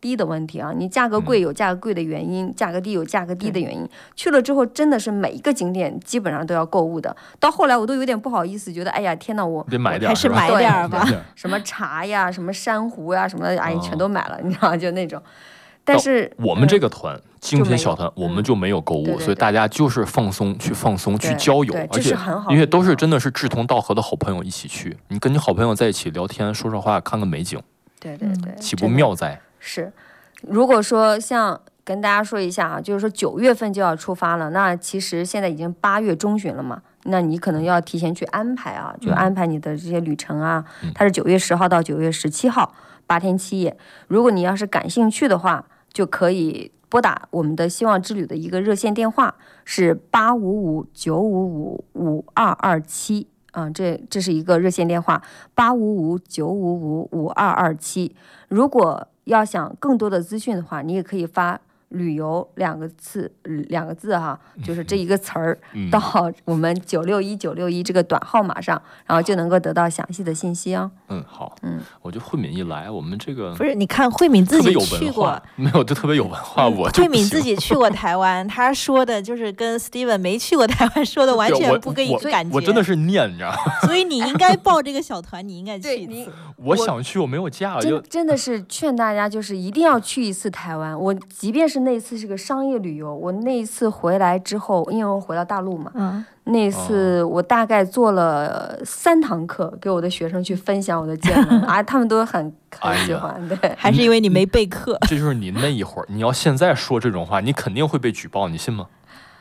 低的问题啊。你价格贵有价格贵的原因，价格低有价格低的原因。去了之后真的是每一个景点基本上都要购物的。到后来我都有点不好意思，觉得哎呀天哪，我得买点， 还是买点吧。 什么茶呀，什么珊瑚呀，什么哎全都买了，你知道就那种。但是我们这个团精品小团，我们就没有购物，所以大家就是放松去交友，而且因为都是真的是志同道合的好朋友一起去，你跟你好朋友在一起聊天说说话看个美景， 对， 岂不妙哉？ 是，如果说像跟大家说一下啊，就是说9月份就要出发了，那其实现在已经8月中旬了嘛，那你可能要提前去安排啊，就安排你的这些旅程啊。它是9月10号到9月17号8天7夜，如果你要是感兴趣的话，就可以拨打我们的希望之旅的一个热线电话，是855-955-5227啊，这是一个热线电话，855-955-5227。如果要想更多的资讯的话，你也可以发旅游两个字哈，就是这一个词儿到我们961这个短号码上，然后就能够得到详细的信息啊。 好，我觉得慧敏一来，我们这个不是，你看慧敏自己去过， 没有就特别有文化，我就慧敏自己去过台湾，他说的就是跟 Steven 没去过台湾说的完全不跟你感觉， 我真的是念，你知道吗？ 所以你应该报这个小团，你应该去一次。 我想去，我没有假， 真的是劝大家就是一定要去一次台湾。我即便是那一次是个商业旅游，我那一次回来之后，因为我回到大陆嘛，那一次我大概做了3堂课，给我的学生去分享我的见闻啊，他们都很喜欢。对， 还是因为你没备课。 这就是你那一会儿，你要现在说这种话，你肯定会被举报，你信吗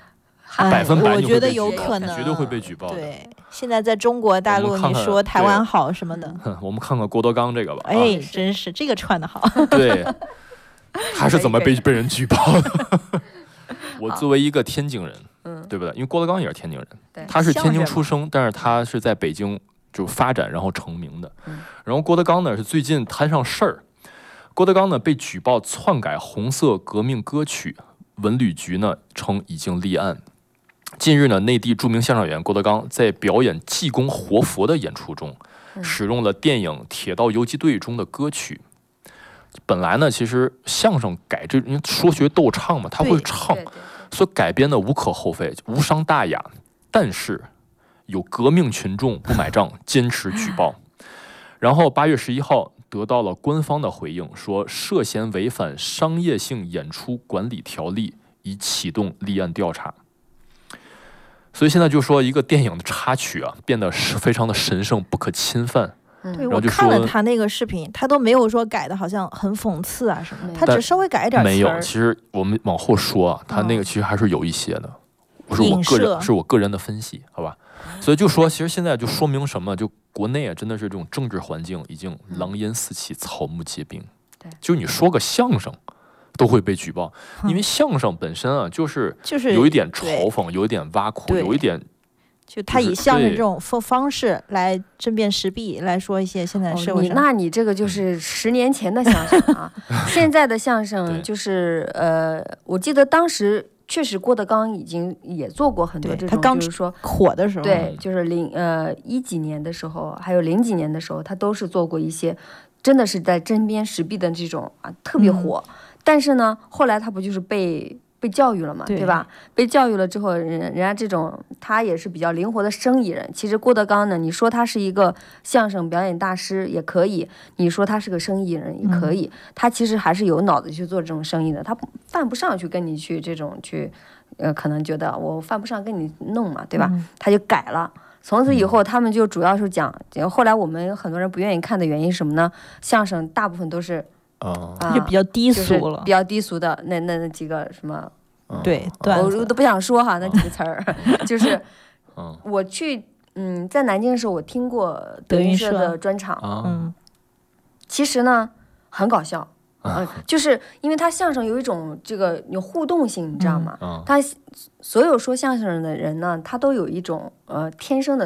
？100%， 我觉得有可能， 绝对会被举报的。 对，现在在中国大陆，你说台湾好什么的， 我们看看郭德纲这个吧。 哎，真是这个串的好。 对，他是怎么被人举报的？我作为一个天津人，对不对？因为郭德纲也是天津人，他是天津出生，但是他是在北京就发展然后成名的。然后郭德纲呢是最近摊上事儿，郭德纲呢被举报篡改红色革命歌曲，文旅局呢称已经立案。近日呢，内地著名相声演员郭德纲在表演济公活佛的演出中，使用了电影《铁道游击队》中的歌曲。本来呢，其实相声改这，因为说学逗唱嘛，他会唱，所以改编的无可厚非，无伤大雅。但是有革命群众不买账，坚持举报。然后8月11号得到了官方的回应，说涉嫌违反商业性演出管理条例，已启动立案调查。所以现在就说一个电影的插曲啊，变得非常的神圣不可侵犯。 对，我看了他那个视频，他都没有说改的好像很讽刺啊什么的，他只稍微改一点词儿。 没有，其实我们往后说啊，他那个其实还是有一些的，是我个人的分析，好吧？所以就说，其实现在就说明什么？就国内啊，真的是这种政治环境已经狼烟四起，草木皆兵。 对， 就你说个相声都会被举报，因为相声本身啊，就是有一点嘲讽，有一点挖苦，有一点。 就他以相声这种方式来针砭时弊，来说一些现在社会上。 那你这个就是10年前的相声啊，现在的相声就是我记得当时确实郭德纲已经也做过很多这种， 他刚就是说火的时候， 对，就是10几年的时候，还有0几年的时候，他都是做过一些真的是在针砭时弊的这种啊，特别火。但是呢，后来他不就是被教育了嘛，对吧？被教育了之后，人家这种他也是比较灵活的生意人。其实郭德纲呢，你说他是一个相声表演大师也可以，你说他是个生意人也可以，他其实还是有脑子去做这种生意的。他犯不上去跟你去这种去，可能觉得我犯不上跟你弄嘛，对吧？他就改了。从此以后，他们就主要是讲，后来我们很多人不愿意看的原因是什么呢？相声大部分都是。 就比较低俗了， 比较低俗的那几个什么， 对， 我都不想说哈，那几个词儿，就是我去在南京的时候，我听过德云社的专场，其实呢很搞笑，就是因为他相声有一种这个有互动性，你知道吗？他所有说相声的人呢，他都有一种天生的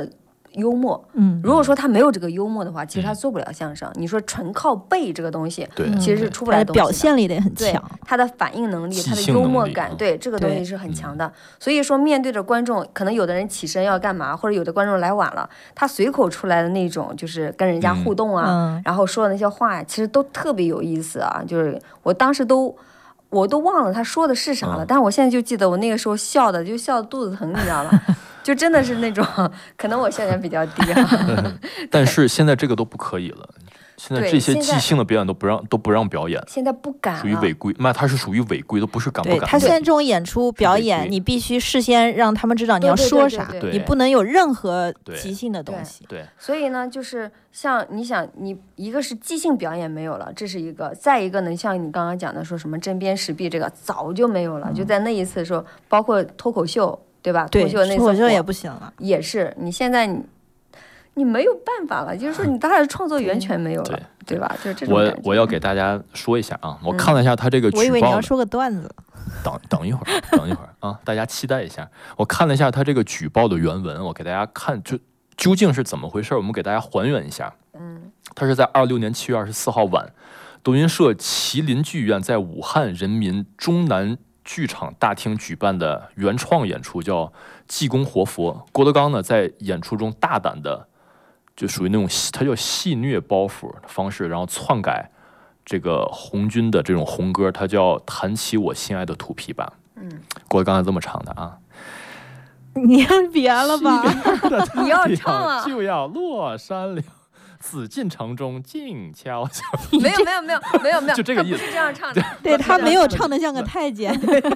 幽默。如果说他没有这个幽默的话，其实他做不了相声。你说纯靠背这个东西，其实是出不来的东西的。 表现力得很强， 他的反应能力，他的幽默感，对这个东西是很强的。所以说面对着观众，可能有的人起身要干嘛，或者有的观众来晚了，他随口出来的那种就是跟人家互动啊，然后说的那些话呀，其实都特别有意思啊。就是我当时我都忘了他说的是啥了，但是我现在就记得我那个时候笑的肚子疼，你知道吗？就真的是那种，可能我笑点比较低但是现在这个都不可以了。现在这些即兴的表演都不让表演， 现在不敢， 属于违规。那它是属于违规，都不是敢不敢。 他现在这种演出表演，你必须事先让他们知道你要说啥，你不能有任何即兴的东西。 对， 所以呢，就是像你想，你一个是即兴表演没有了，这是一个；再一个呢，像你刚刚讲的说什么针砭时弊，这个早就没有了。就在那一次的时候，包括脱口秀，对吧？ 对， 脱口秀也不行了， 也是。你现在你没有办法了，就是说你大家的创作源泉没有了，对吧？就是这种感觉。 我要给大家说一下啊，我看了一下他这个举报， 我以为你要说个段子。 等一会儿啊，大家期待一下。我看了一下他这个举报的原文，我给大家看，究竟是怎么回事，我们给大家还原一下。他是在26年7月24号晚，德云社麒麟剧院在武汉人民中南剧场大厅举办的原创演出，叫《济公活佛》。郭德纲呢在演出中大胆的。就属于那种他叫戏谑包袱的方式，然后篡改这个红军的这种红歌，他叫弹起我心爱的土琵琶。郭德纲是这么唱的啊。 你要别了吧？ 你要唱啊？ 就要落山了，紫禁城中静悄悄。 没有， 就这个意思。 不是这样唱的。 对他没有唱得像个太监。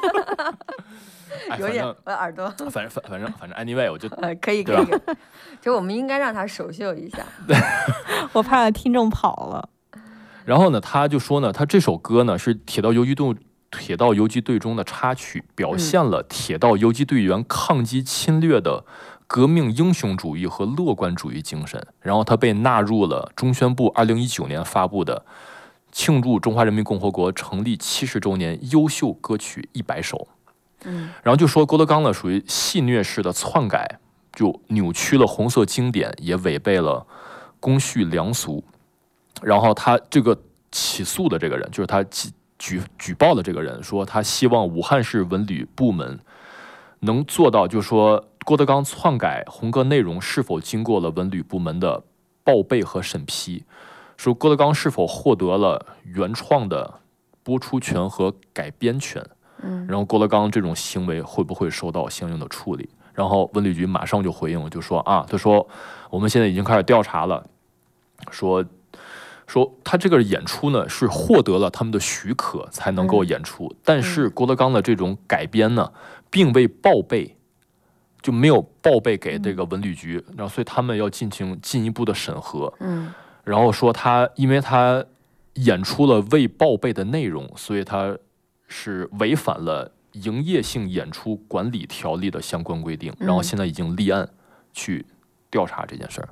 有点我耳朵。 反正 anyway 我就可以，就我们应该让他首秀一下。 我怕听众跑了。 然后呢，他就说呢，他这首歌呢是铁道游击队中的插曲，表现了铁道游击队员抗击侵略的革命英雄主义和乐观主义精神。然后他被纳入了中宣部2019年发布的庆祝中华人民共和国成立70周年优秀歌曲100首。然后就说郭德纲呢属于戏谑式的篡改，就扭曲了红色经典，也违背了公序良俗。然后他这个起诉的这个人，就是他举报的这个人，说他希望武汉市文旅部门能做到，就是说郭德纲篡改红歌内容是否经过了文旅部门的报备和审批，说郭德纲是否获得了原创的播出权和改编权。然后郭德纲这种行为会不会受到相应的处理？然后文旅局马上就回应，就说他说我们现在已经开始调查了，说他这个演出呢是获得了他们的许可才能够演出，但是郭德纲的这种改编呢并未报备，就没有报备给这个文旅局，然后所以他们要进行进一步的审核。然后说因为他演出了未报备的内容，所以他是违反了营业性演出管理条例的相关规定，然后现在已经立案去调查这件事儿。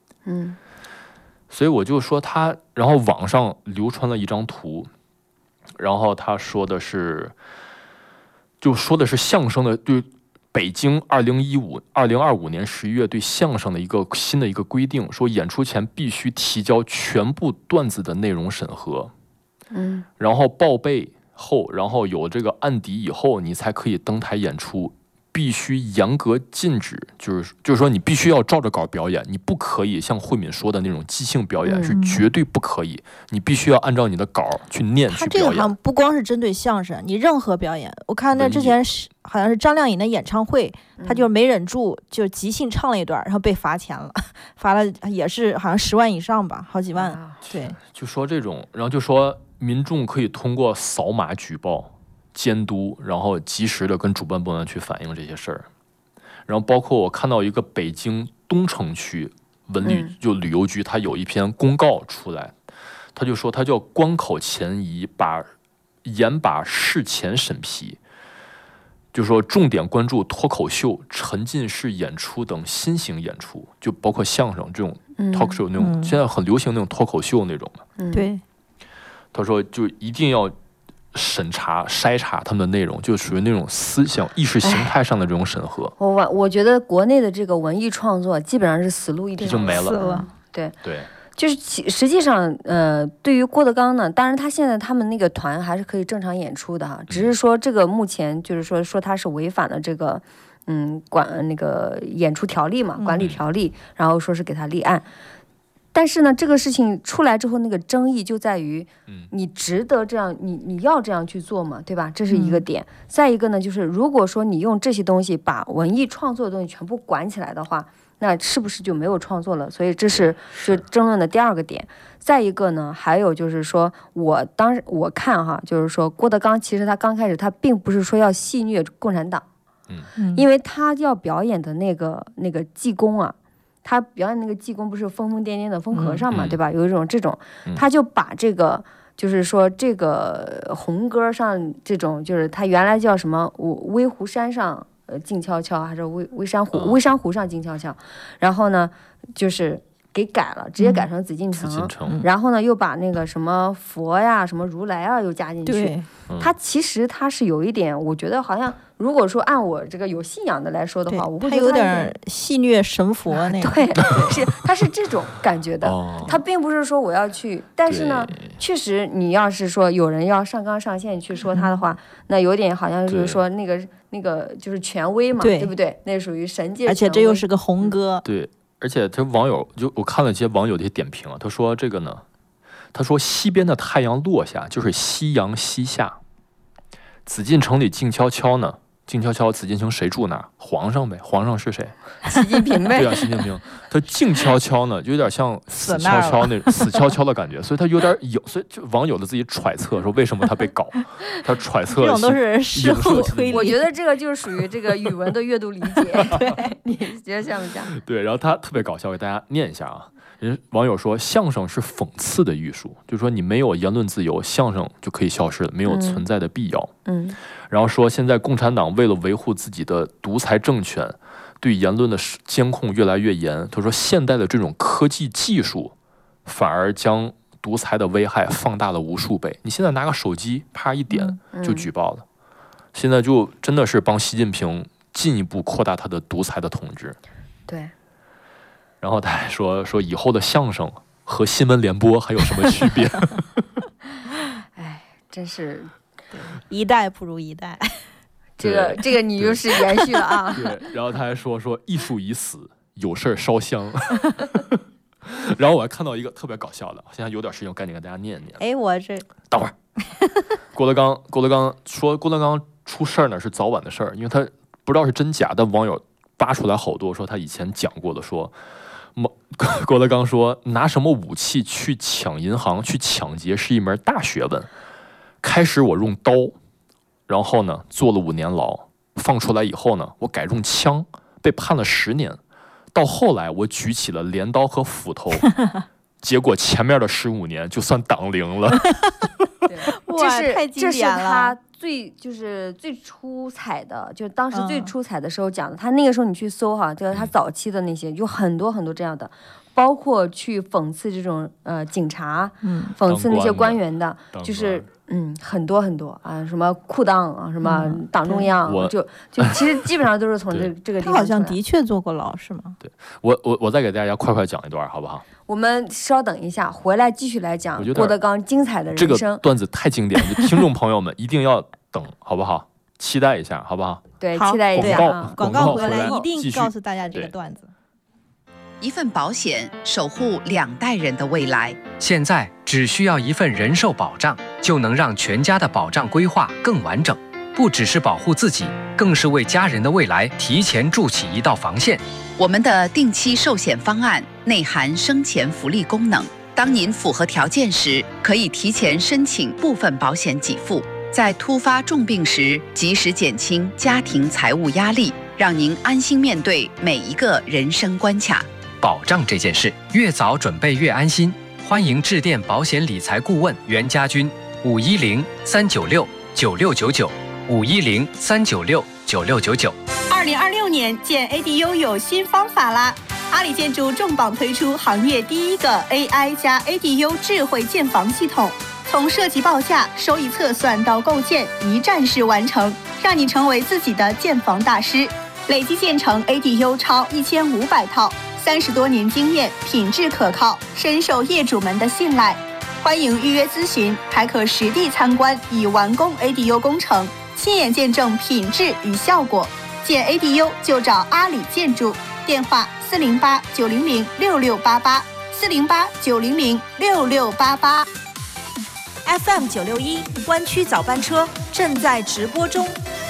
所以我就说然后网上流传了一张图，然后他说的是相声的，对北京2025年11月对相声的新的一个规定，说演出前必须提交全部段子的内容审核，然后报备后，然后有这个案底以后，你才可以登台演出，必须严格禁止，就是说你必须要照着稿表演，你不可以像慧敏说的那种即兴表演，是绝对不可以，你必须要按照你的稿去念去表演。他这个好像不光是针对相声，你任何表演，我看那之前好像是张靓颖的演唱会，他就没忍住就即兴唱了一段，然后被罚钱了，罚了也是好像10万以上吧，好几万。对， 就说这种，然后就说民众可以通过扫码举报、监督，然后及时的跟主办部门去反映这些事儿。然后包括我看到一个北京东城区就旅游局，他有一篇公告出来，他就说他叫关口前移，严把事前审批，就说重点关注脱口秀、沉浸式演出等新型演出，就包括相声这种 talk show 那种，现在很流行那种脱口秀那种的。 对。 他说就一定要审查筛查他们的内容，就属于那种思想意识形态上的这种审核。 我觉得国内的这个文艺创作基本上是死路一条， 就没了。 对。 就是实际上，对于郭德纲呢，当然他现在他们那个团还是可以正常演出的哈，只是说这个目前就是说他是违反了这个那个演出条例嘛，管理条例，然后说是给他立案。但是呢，这个事情出来之后，那个争议就在于，你值得这样，你要这样去做吗？对吧？这是一个点。再一个呢，就是如果说你用这些东西把文艺创作的东西全部管起来的话，那是不是就没有创作了？所以这是就争论的第二个点。再一个呢，还有就是说，我看哈，就是说郭德纲其实他刚开始他并不是说要戏谑共产党，因为他要表演的那个济公啊。他表演那个济公不是疯疯癫癫的疯和尚嘛，对吧？有一种这种，他就把这个就是说这个红歌上这种，就是他原来叫什么微湖山上静悄悄，还是微山湖上静悄悄，然后呢就是给改了，直接改成紫禁城，然后呢又把那个什么佛呀、什么如来啊又加进去。他其实他是有一点，我觉得好像如果说按我这个有信仰的来说的话，我会觉得他有点戏谑神佛那个。 对，他是这种感觉的。他并不是说我要去，但是呢，确实你要是说有人要上纲上线去说他的话，那有点好像就是说那个就是权威嘛，对不对？那属于神界， 而且这又是个红歌。 对，而且这网友我看了一些网友的一些点评啊，他说这个呢，他说西边的太阳落下就是夕阳西下，紫禁城里静悄悄呢。静悄悄，紫禁城谁住哪？皇上呗，皇上是谁？ 习近平呗。 对啊，习近平。他静悄悄呢，就有点像死悄悄那死悄悄的感觉，所以他有点所以就网友的自己揣测说为什么他被搞，他揣测这种都是事后推理。 我觉得这个就是属于这个语文的阅读理解，对，你觉得像不像？ 对，然后他特别搞笑，给大家念一下啊。人网友说，相声是讽刺的艺术，就是说你没有言论自由，相声就可以消失了，没有存在的必要。然后说现在共产党为了维护自己的独裁政权，对言论的监控越来越严。他说现代的这种科技技术反而将独裁的危害放大了无数倍。你现在拿个手机啪一点就举报了，现在就真的是帮习近平进一步扩大他的独裁的统治。 对。 然后他还说以后的相声和新闻联播还有什么区别？ 哎，真是一代不如一代。 这个你又是延续了啊。 对，然后他还说艺术已死，有事烧香。然后我还看到一个特别搞笑的，现在有点事情，我赶紧跟大家念一念。 哎，我这等会儿，郭德纲说郭德纲出事儿呢是早晚的事儿，因为他不知道是真假，但网友扒出来好多说他以前讲过的说。郭德纲说拿什么武器去抢银行去抢劫是一门大学问，开始我用刀，然后呢坐了5年牢，放出来以后呢我改用枪，被判了10年，到后来我举起了镰刀和斧头，结果前面的15年就算党龄了。 这是他最出彩的，就是当时最出彩的时候讲的。他那个时候你去搜哈，就是他早期的那些，有很多很多这样的，包括去讽刺这种警察，讽刺那些官员的，就是很多很多啊，什么裤裆啊，什么党中央，就其实基本上都是从这个地方。 他好像的确坐过牢，是吗？ 对，我再给大家快讲一段，好不好？ 我们稍等一下，回来继续来讲郭德纲精彩的人生。 这个段子太经典了，听众朋友们一定要等，好不好？期待一下，好不好？ 对，期待一下。 广告回来一定告诉大家这个段子。 一份保险守护2代人的未来。 现在只需要一份人寿保障，就能让全家的保障规划更完整。不只是保护自己，更是为家人的未来提前筑起一道防线。 我们的定期寿险方案内含生前福利功能，当您符合条件时，可以提前申请部分保险给付，在突发重病时及时减轻家庭财务压力，让您安心面对每一个人生关卡。 保障这件事，越早准备越安心。欢迎致电保险理财顾问袁家军，510-396-9699，510-396-9699。 2026年建 ADU 有新方法啦！阿里建筑重磅推出行业第一个 AI 加 ADU 智慧建房系统。 从设计报价、收益测算到构建，一站式完成，让你成为自己的建房大师。累计建成 ADU 超1500套，30多年经验，品质可靠，深受业主们的信赖。欢迎预约咨询，还可实地参观已完工 ADU 工程，亲眼见证品质与效果。建 ADU 就找阿里建筑，电话408-900-6688，408-900-6688。 FM 961湾区早班车正在直播中。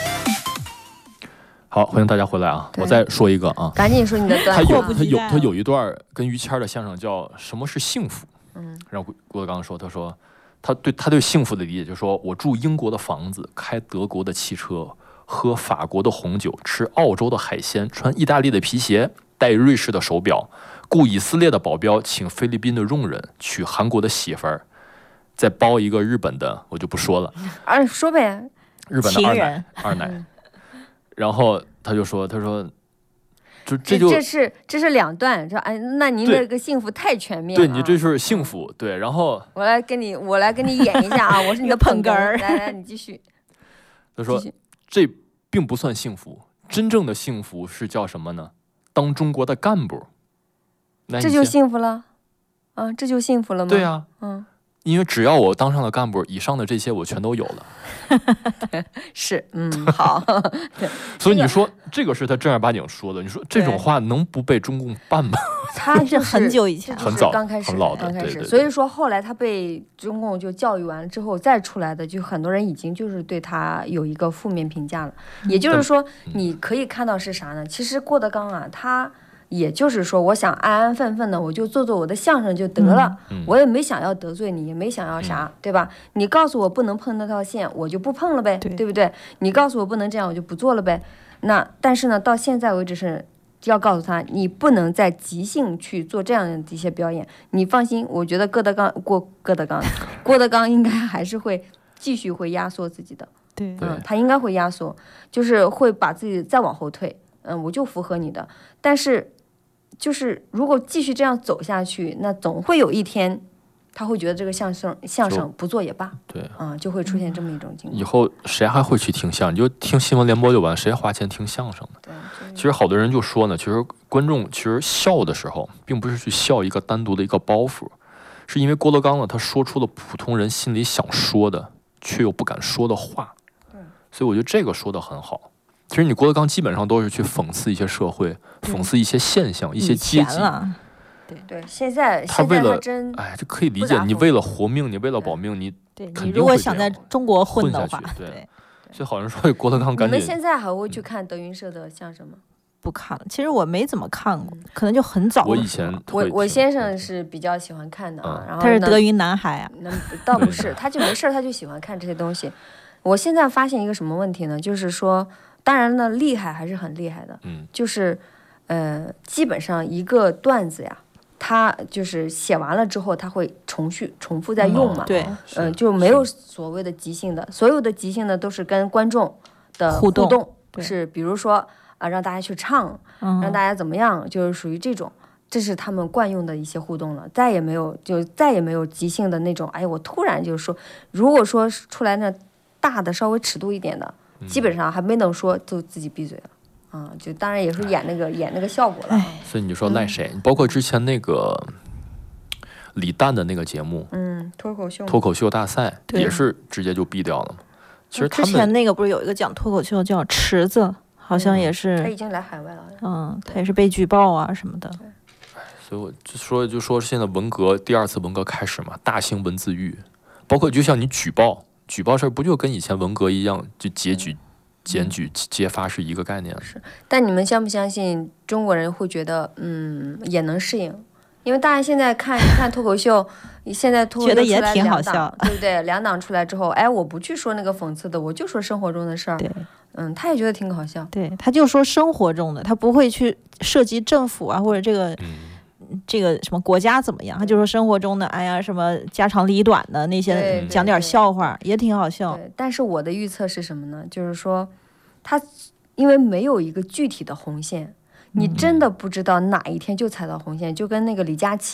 好，欢迎大家回来啊！我再说一个啊， 赶紧说你的段子。 他有一段跟于谦的相声叫《什么是幸福》。让郭德纲说，他说他对幸福的理解就是说，我住英国的房子，开德国的汽车，喝法国的红酒，吃澳洲的海鲜，穿意大利的皮鞋，戴瑞士的手表，雇以色列的保镖，请菲律宾的佣人，娶韩国的媳妇儿，再包一个日本的，我就不说了。 说呗。 日本的二奶。然后他说，这是两段，那您这个幸福太全面了。 对，你这是幸福，对。然后我来跟你演一下啊，我是你的捧哏儿。来，你继续。 他说这并不算幸福，真正的幸福是叫什么呢？当中国的干部。 这就幸福了，这就幸福了吗？ 对啊，因为只要我当上了干部，以上的这些我全都有了。 是，好。 所以你说这个是他正儿八经说的，你说这种话能不被中共办吗？ 他是很久以前， 很早， 刚开始， 很老的， 对。所以说后来他被中共就教育完了之后再出来的，就很多人已经就是对他有一个负面评价了。也就是说，你可以看到是啥呢？其实郭德纲啊，他。也就是说，我想安安分分的，我就做我的相声就得了，我也没想要得罪你，也没想要啥，对吧？你告诉我不能碰那条线，我就不碰了呗，对不对？你告诉我不能这样，我就不做了呗。但是呢，到现在为止是要告诉他，你不能再即兴去做这样的一些表演。你放心，我觉得郭德纲应该还是会继续会压缩自己的， 对， 他应该会压缩，就是会把自己再往后退，我就符合你的，但是。就是如果继续这样走下去，那总会有一天，他会觉得这个相声不做也罢， 对， 就会出现这么一种情况。 以后谁还会去听相声？你就听新闻联播就完，谁花钱听相声呢？ 对， 其实好多人就说呢，其实观众其实笑的时候，并不是去笑一个单独的一个包袱，是因为郭德纲呢，他说出了普通人心里想说的，却又不敢说的话。所以我觉得这个说的很好。其实你郭德纲基本上都是去讽刺一些社会，讽刺一些现象，一些阶级。 对，现在他为了这可以理解，你为了活命，你为了保命，你你如果想在中国混的话， 对。所以好像说郭德纲赶紧。 你们现在还会去看德云社的相声吗？ 不看了，其实我没怎么看过，可能就很早。 我以前我先生是比较喜欢看的啊，然后他是德云男孩啊。 倒不是，他就没事他就喜欢看这些东西。我现在发现一个什么问题呢？就是说。当然呢，厉害还是很厉害的，就是基本上一个段子呀，他就是写完了之后，他会重复再用嘛， 对， 就没有所谓的即兴的，所有的即兴的都是跟观众的互动，是比如说让大家去唱，让大家怎么样，就是属于这种，这是他们惯用的一些互动了，再也没有即兴的那种，我突然就说，如果说出来那大的稍微尺度一点的。基本上还没能说就自己闭嘴了，就当然也是演那个效果了。 所以你说赖谁？包括之前那个李诞的那个节目，脱口秀大赛也是直接就毙掉了嘛。其实之前那个不是有一个讲脱口秀叫池子，好像也是他已经来海外了， 他也是被举报啊什么的。 所以我就说现在第二次文革开始嘛，大型文字狱，包括就像你举报事儿，不就跟以前文革一样，就检举、揭发是一个概念？ 是，但你们相不相信中国人会觉得，也能适应？因为大家现在看脱口秀，现在脱口秀觉得也挺好笑， 对不对？两档出来之后，我不去说那个讽刺的，我就说生活中的事儿。 对， 他也觉得挺好笑。 对，他就说生活中的，他不会去涉及政府啊或者这个。这个什么国家怎么样？他就说生活中的，什么家长里短的那些，讲点笑话也挺好笑。 但是我的预测是什么呢？就是说，他因为没有一个具体的红线，你真的不知道哪一天就踩到红线，就跟那个李佳琦，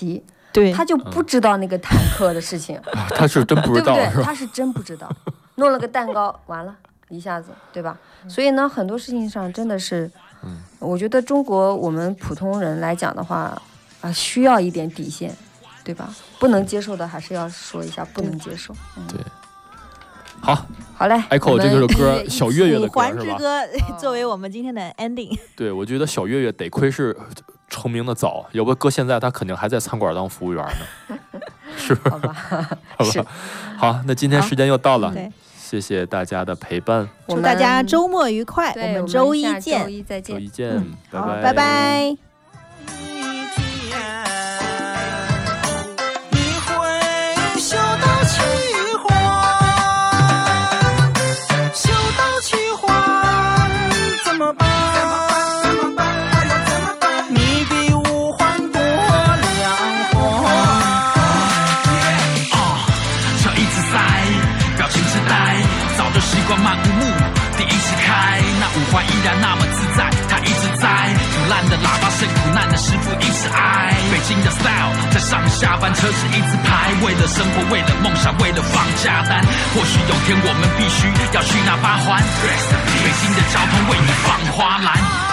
对， 他就不知道那个坦克的事情， 他是真不知道， 对不对？他是真不知道，弄了个蛋糕，完了，一下子，对吧？所以呢，很多事情上真的是，我觉得中国我们普通人来讲的话，需要一点底线，对吧？不能接受的还是要说一下，不能接受。 对。好嘞 ，Echo 这首歌小月月的歌环之歌作为我们今天的 ending。对， 我觉得小月月得亏是成名的早，要不搁现在他肯定还在餐馆当服务员呢，是吧？ 好吧， 好吧。好，那今天时间又到了，谢谢大家的陪伴， 祝大家周末愉快，我们周一见， 周一再见， 周一见，拜拜， 拜拜。 习惯漫无目的一起开，那五环依然那么自在，它一直在。腐烂的喇叭声，苦难的师傅一直挨。北京的 style 在上下班车时一字排，为了生活，为了梦想，为了放假单。或许有天我们必须要去那8环，北京的交通为你放花篮。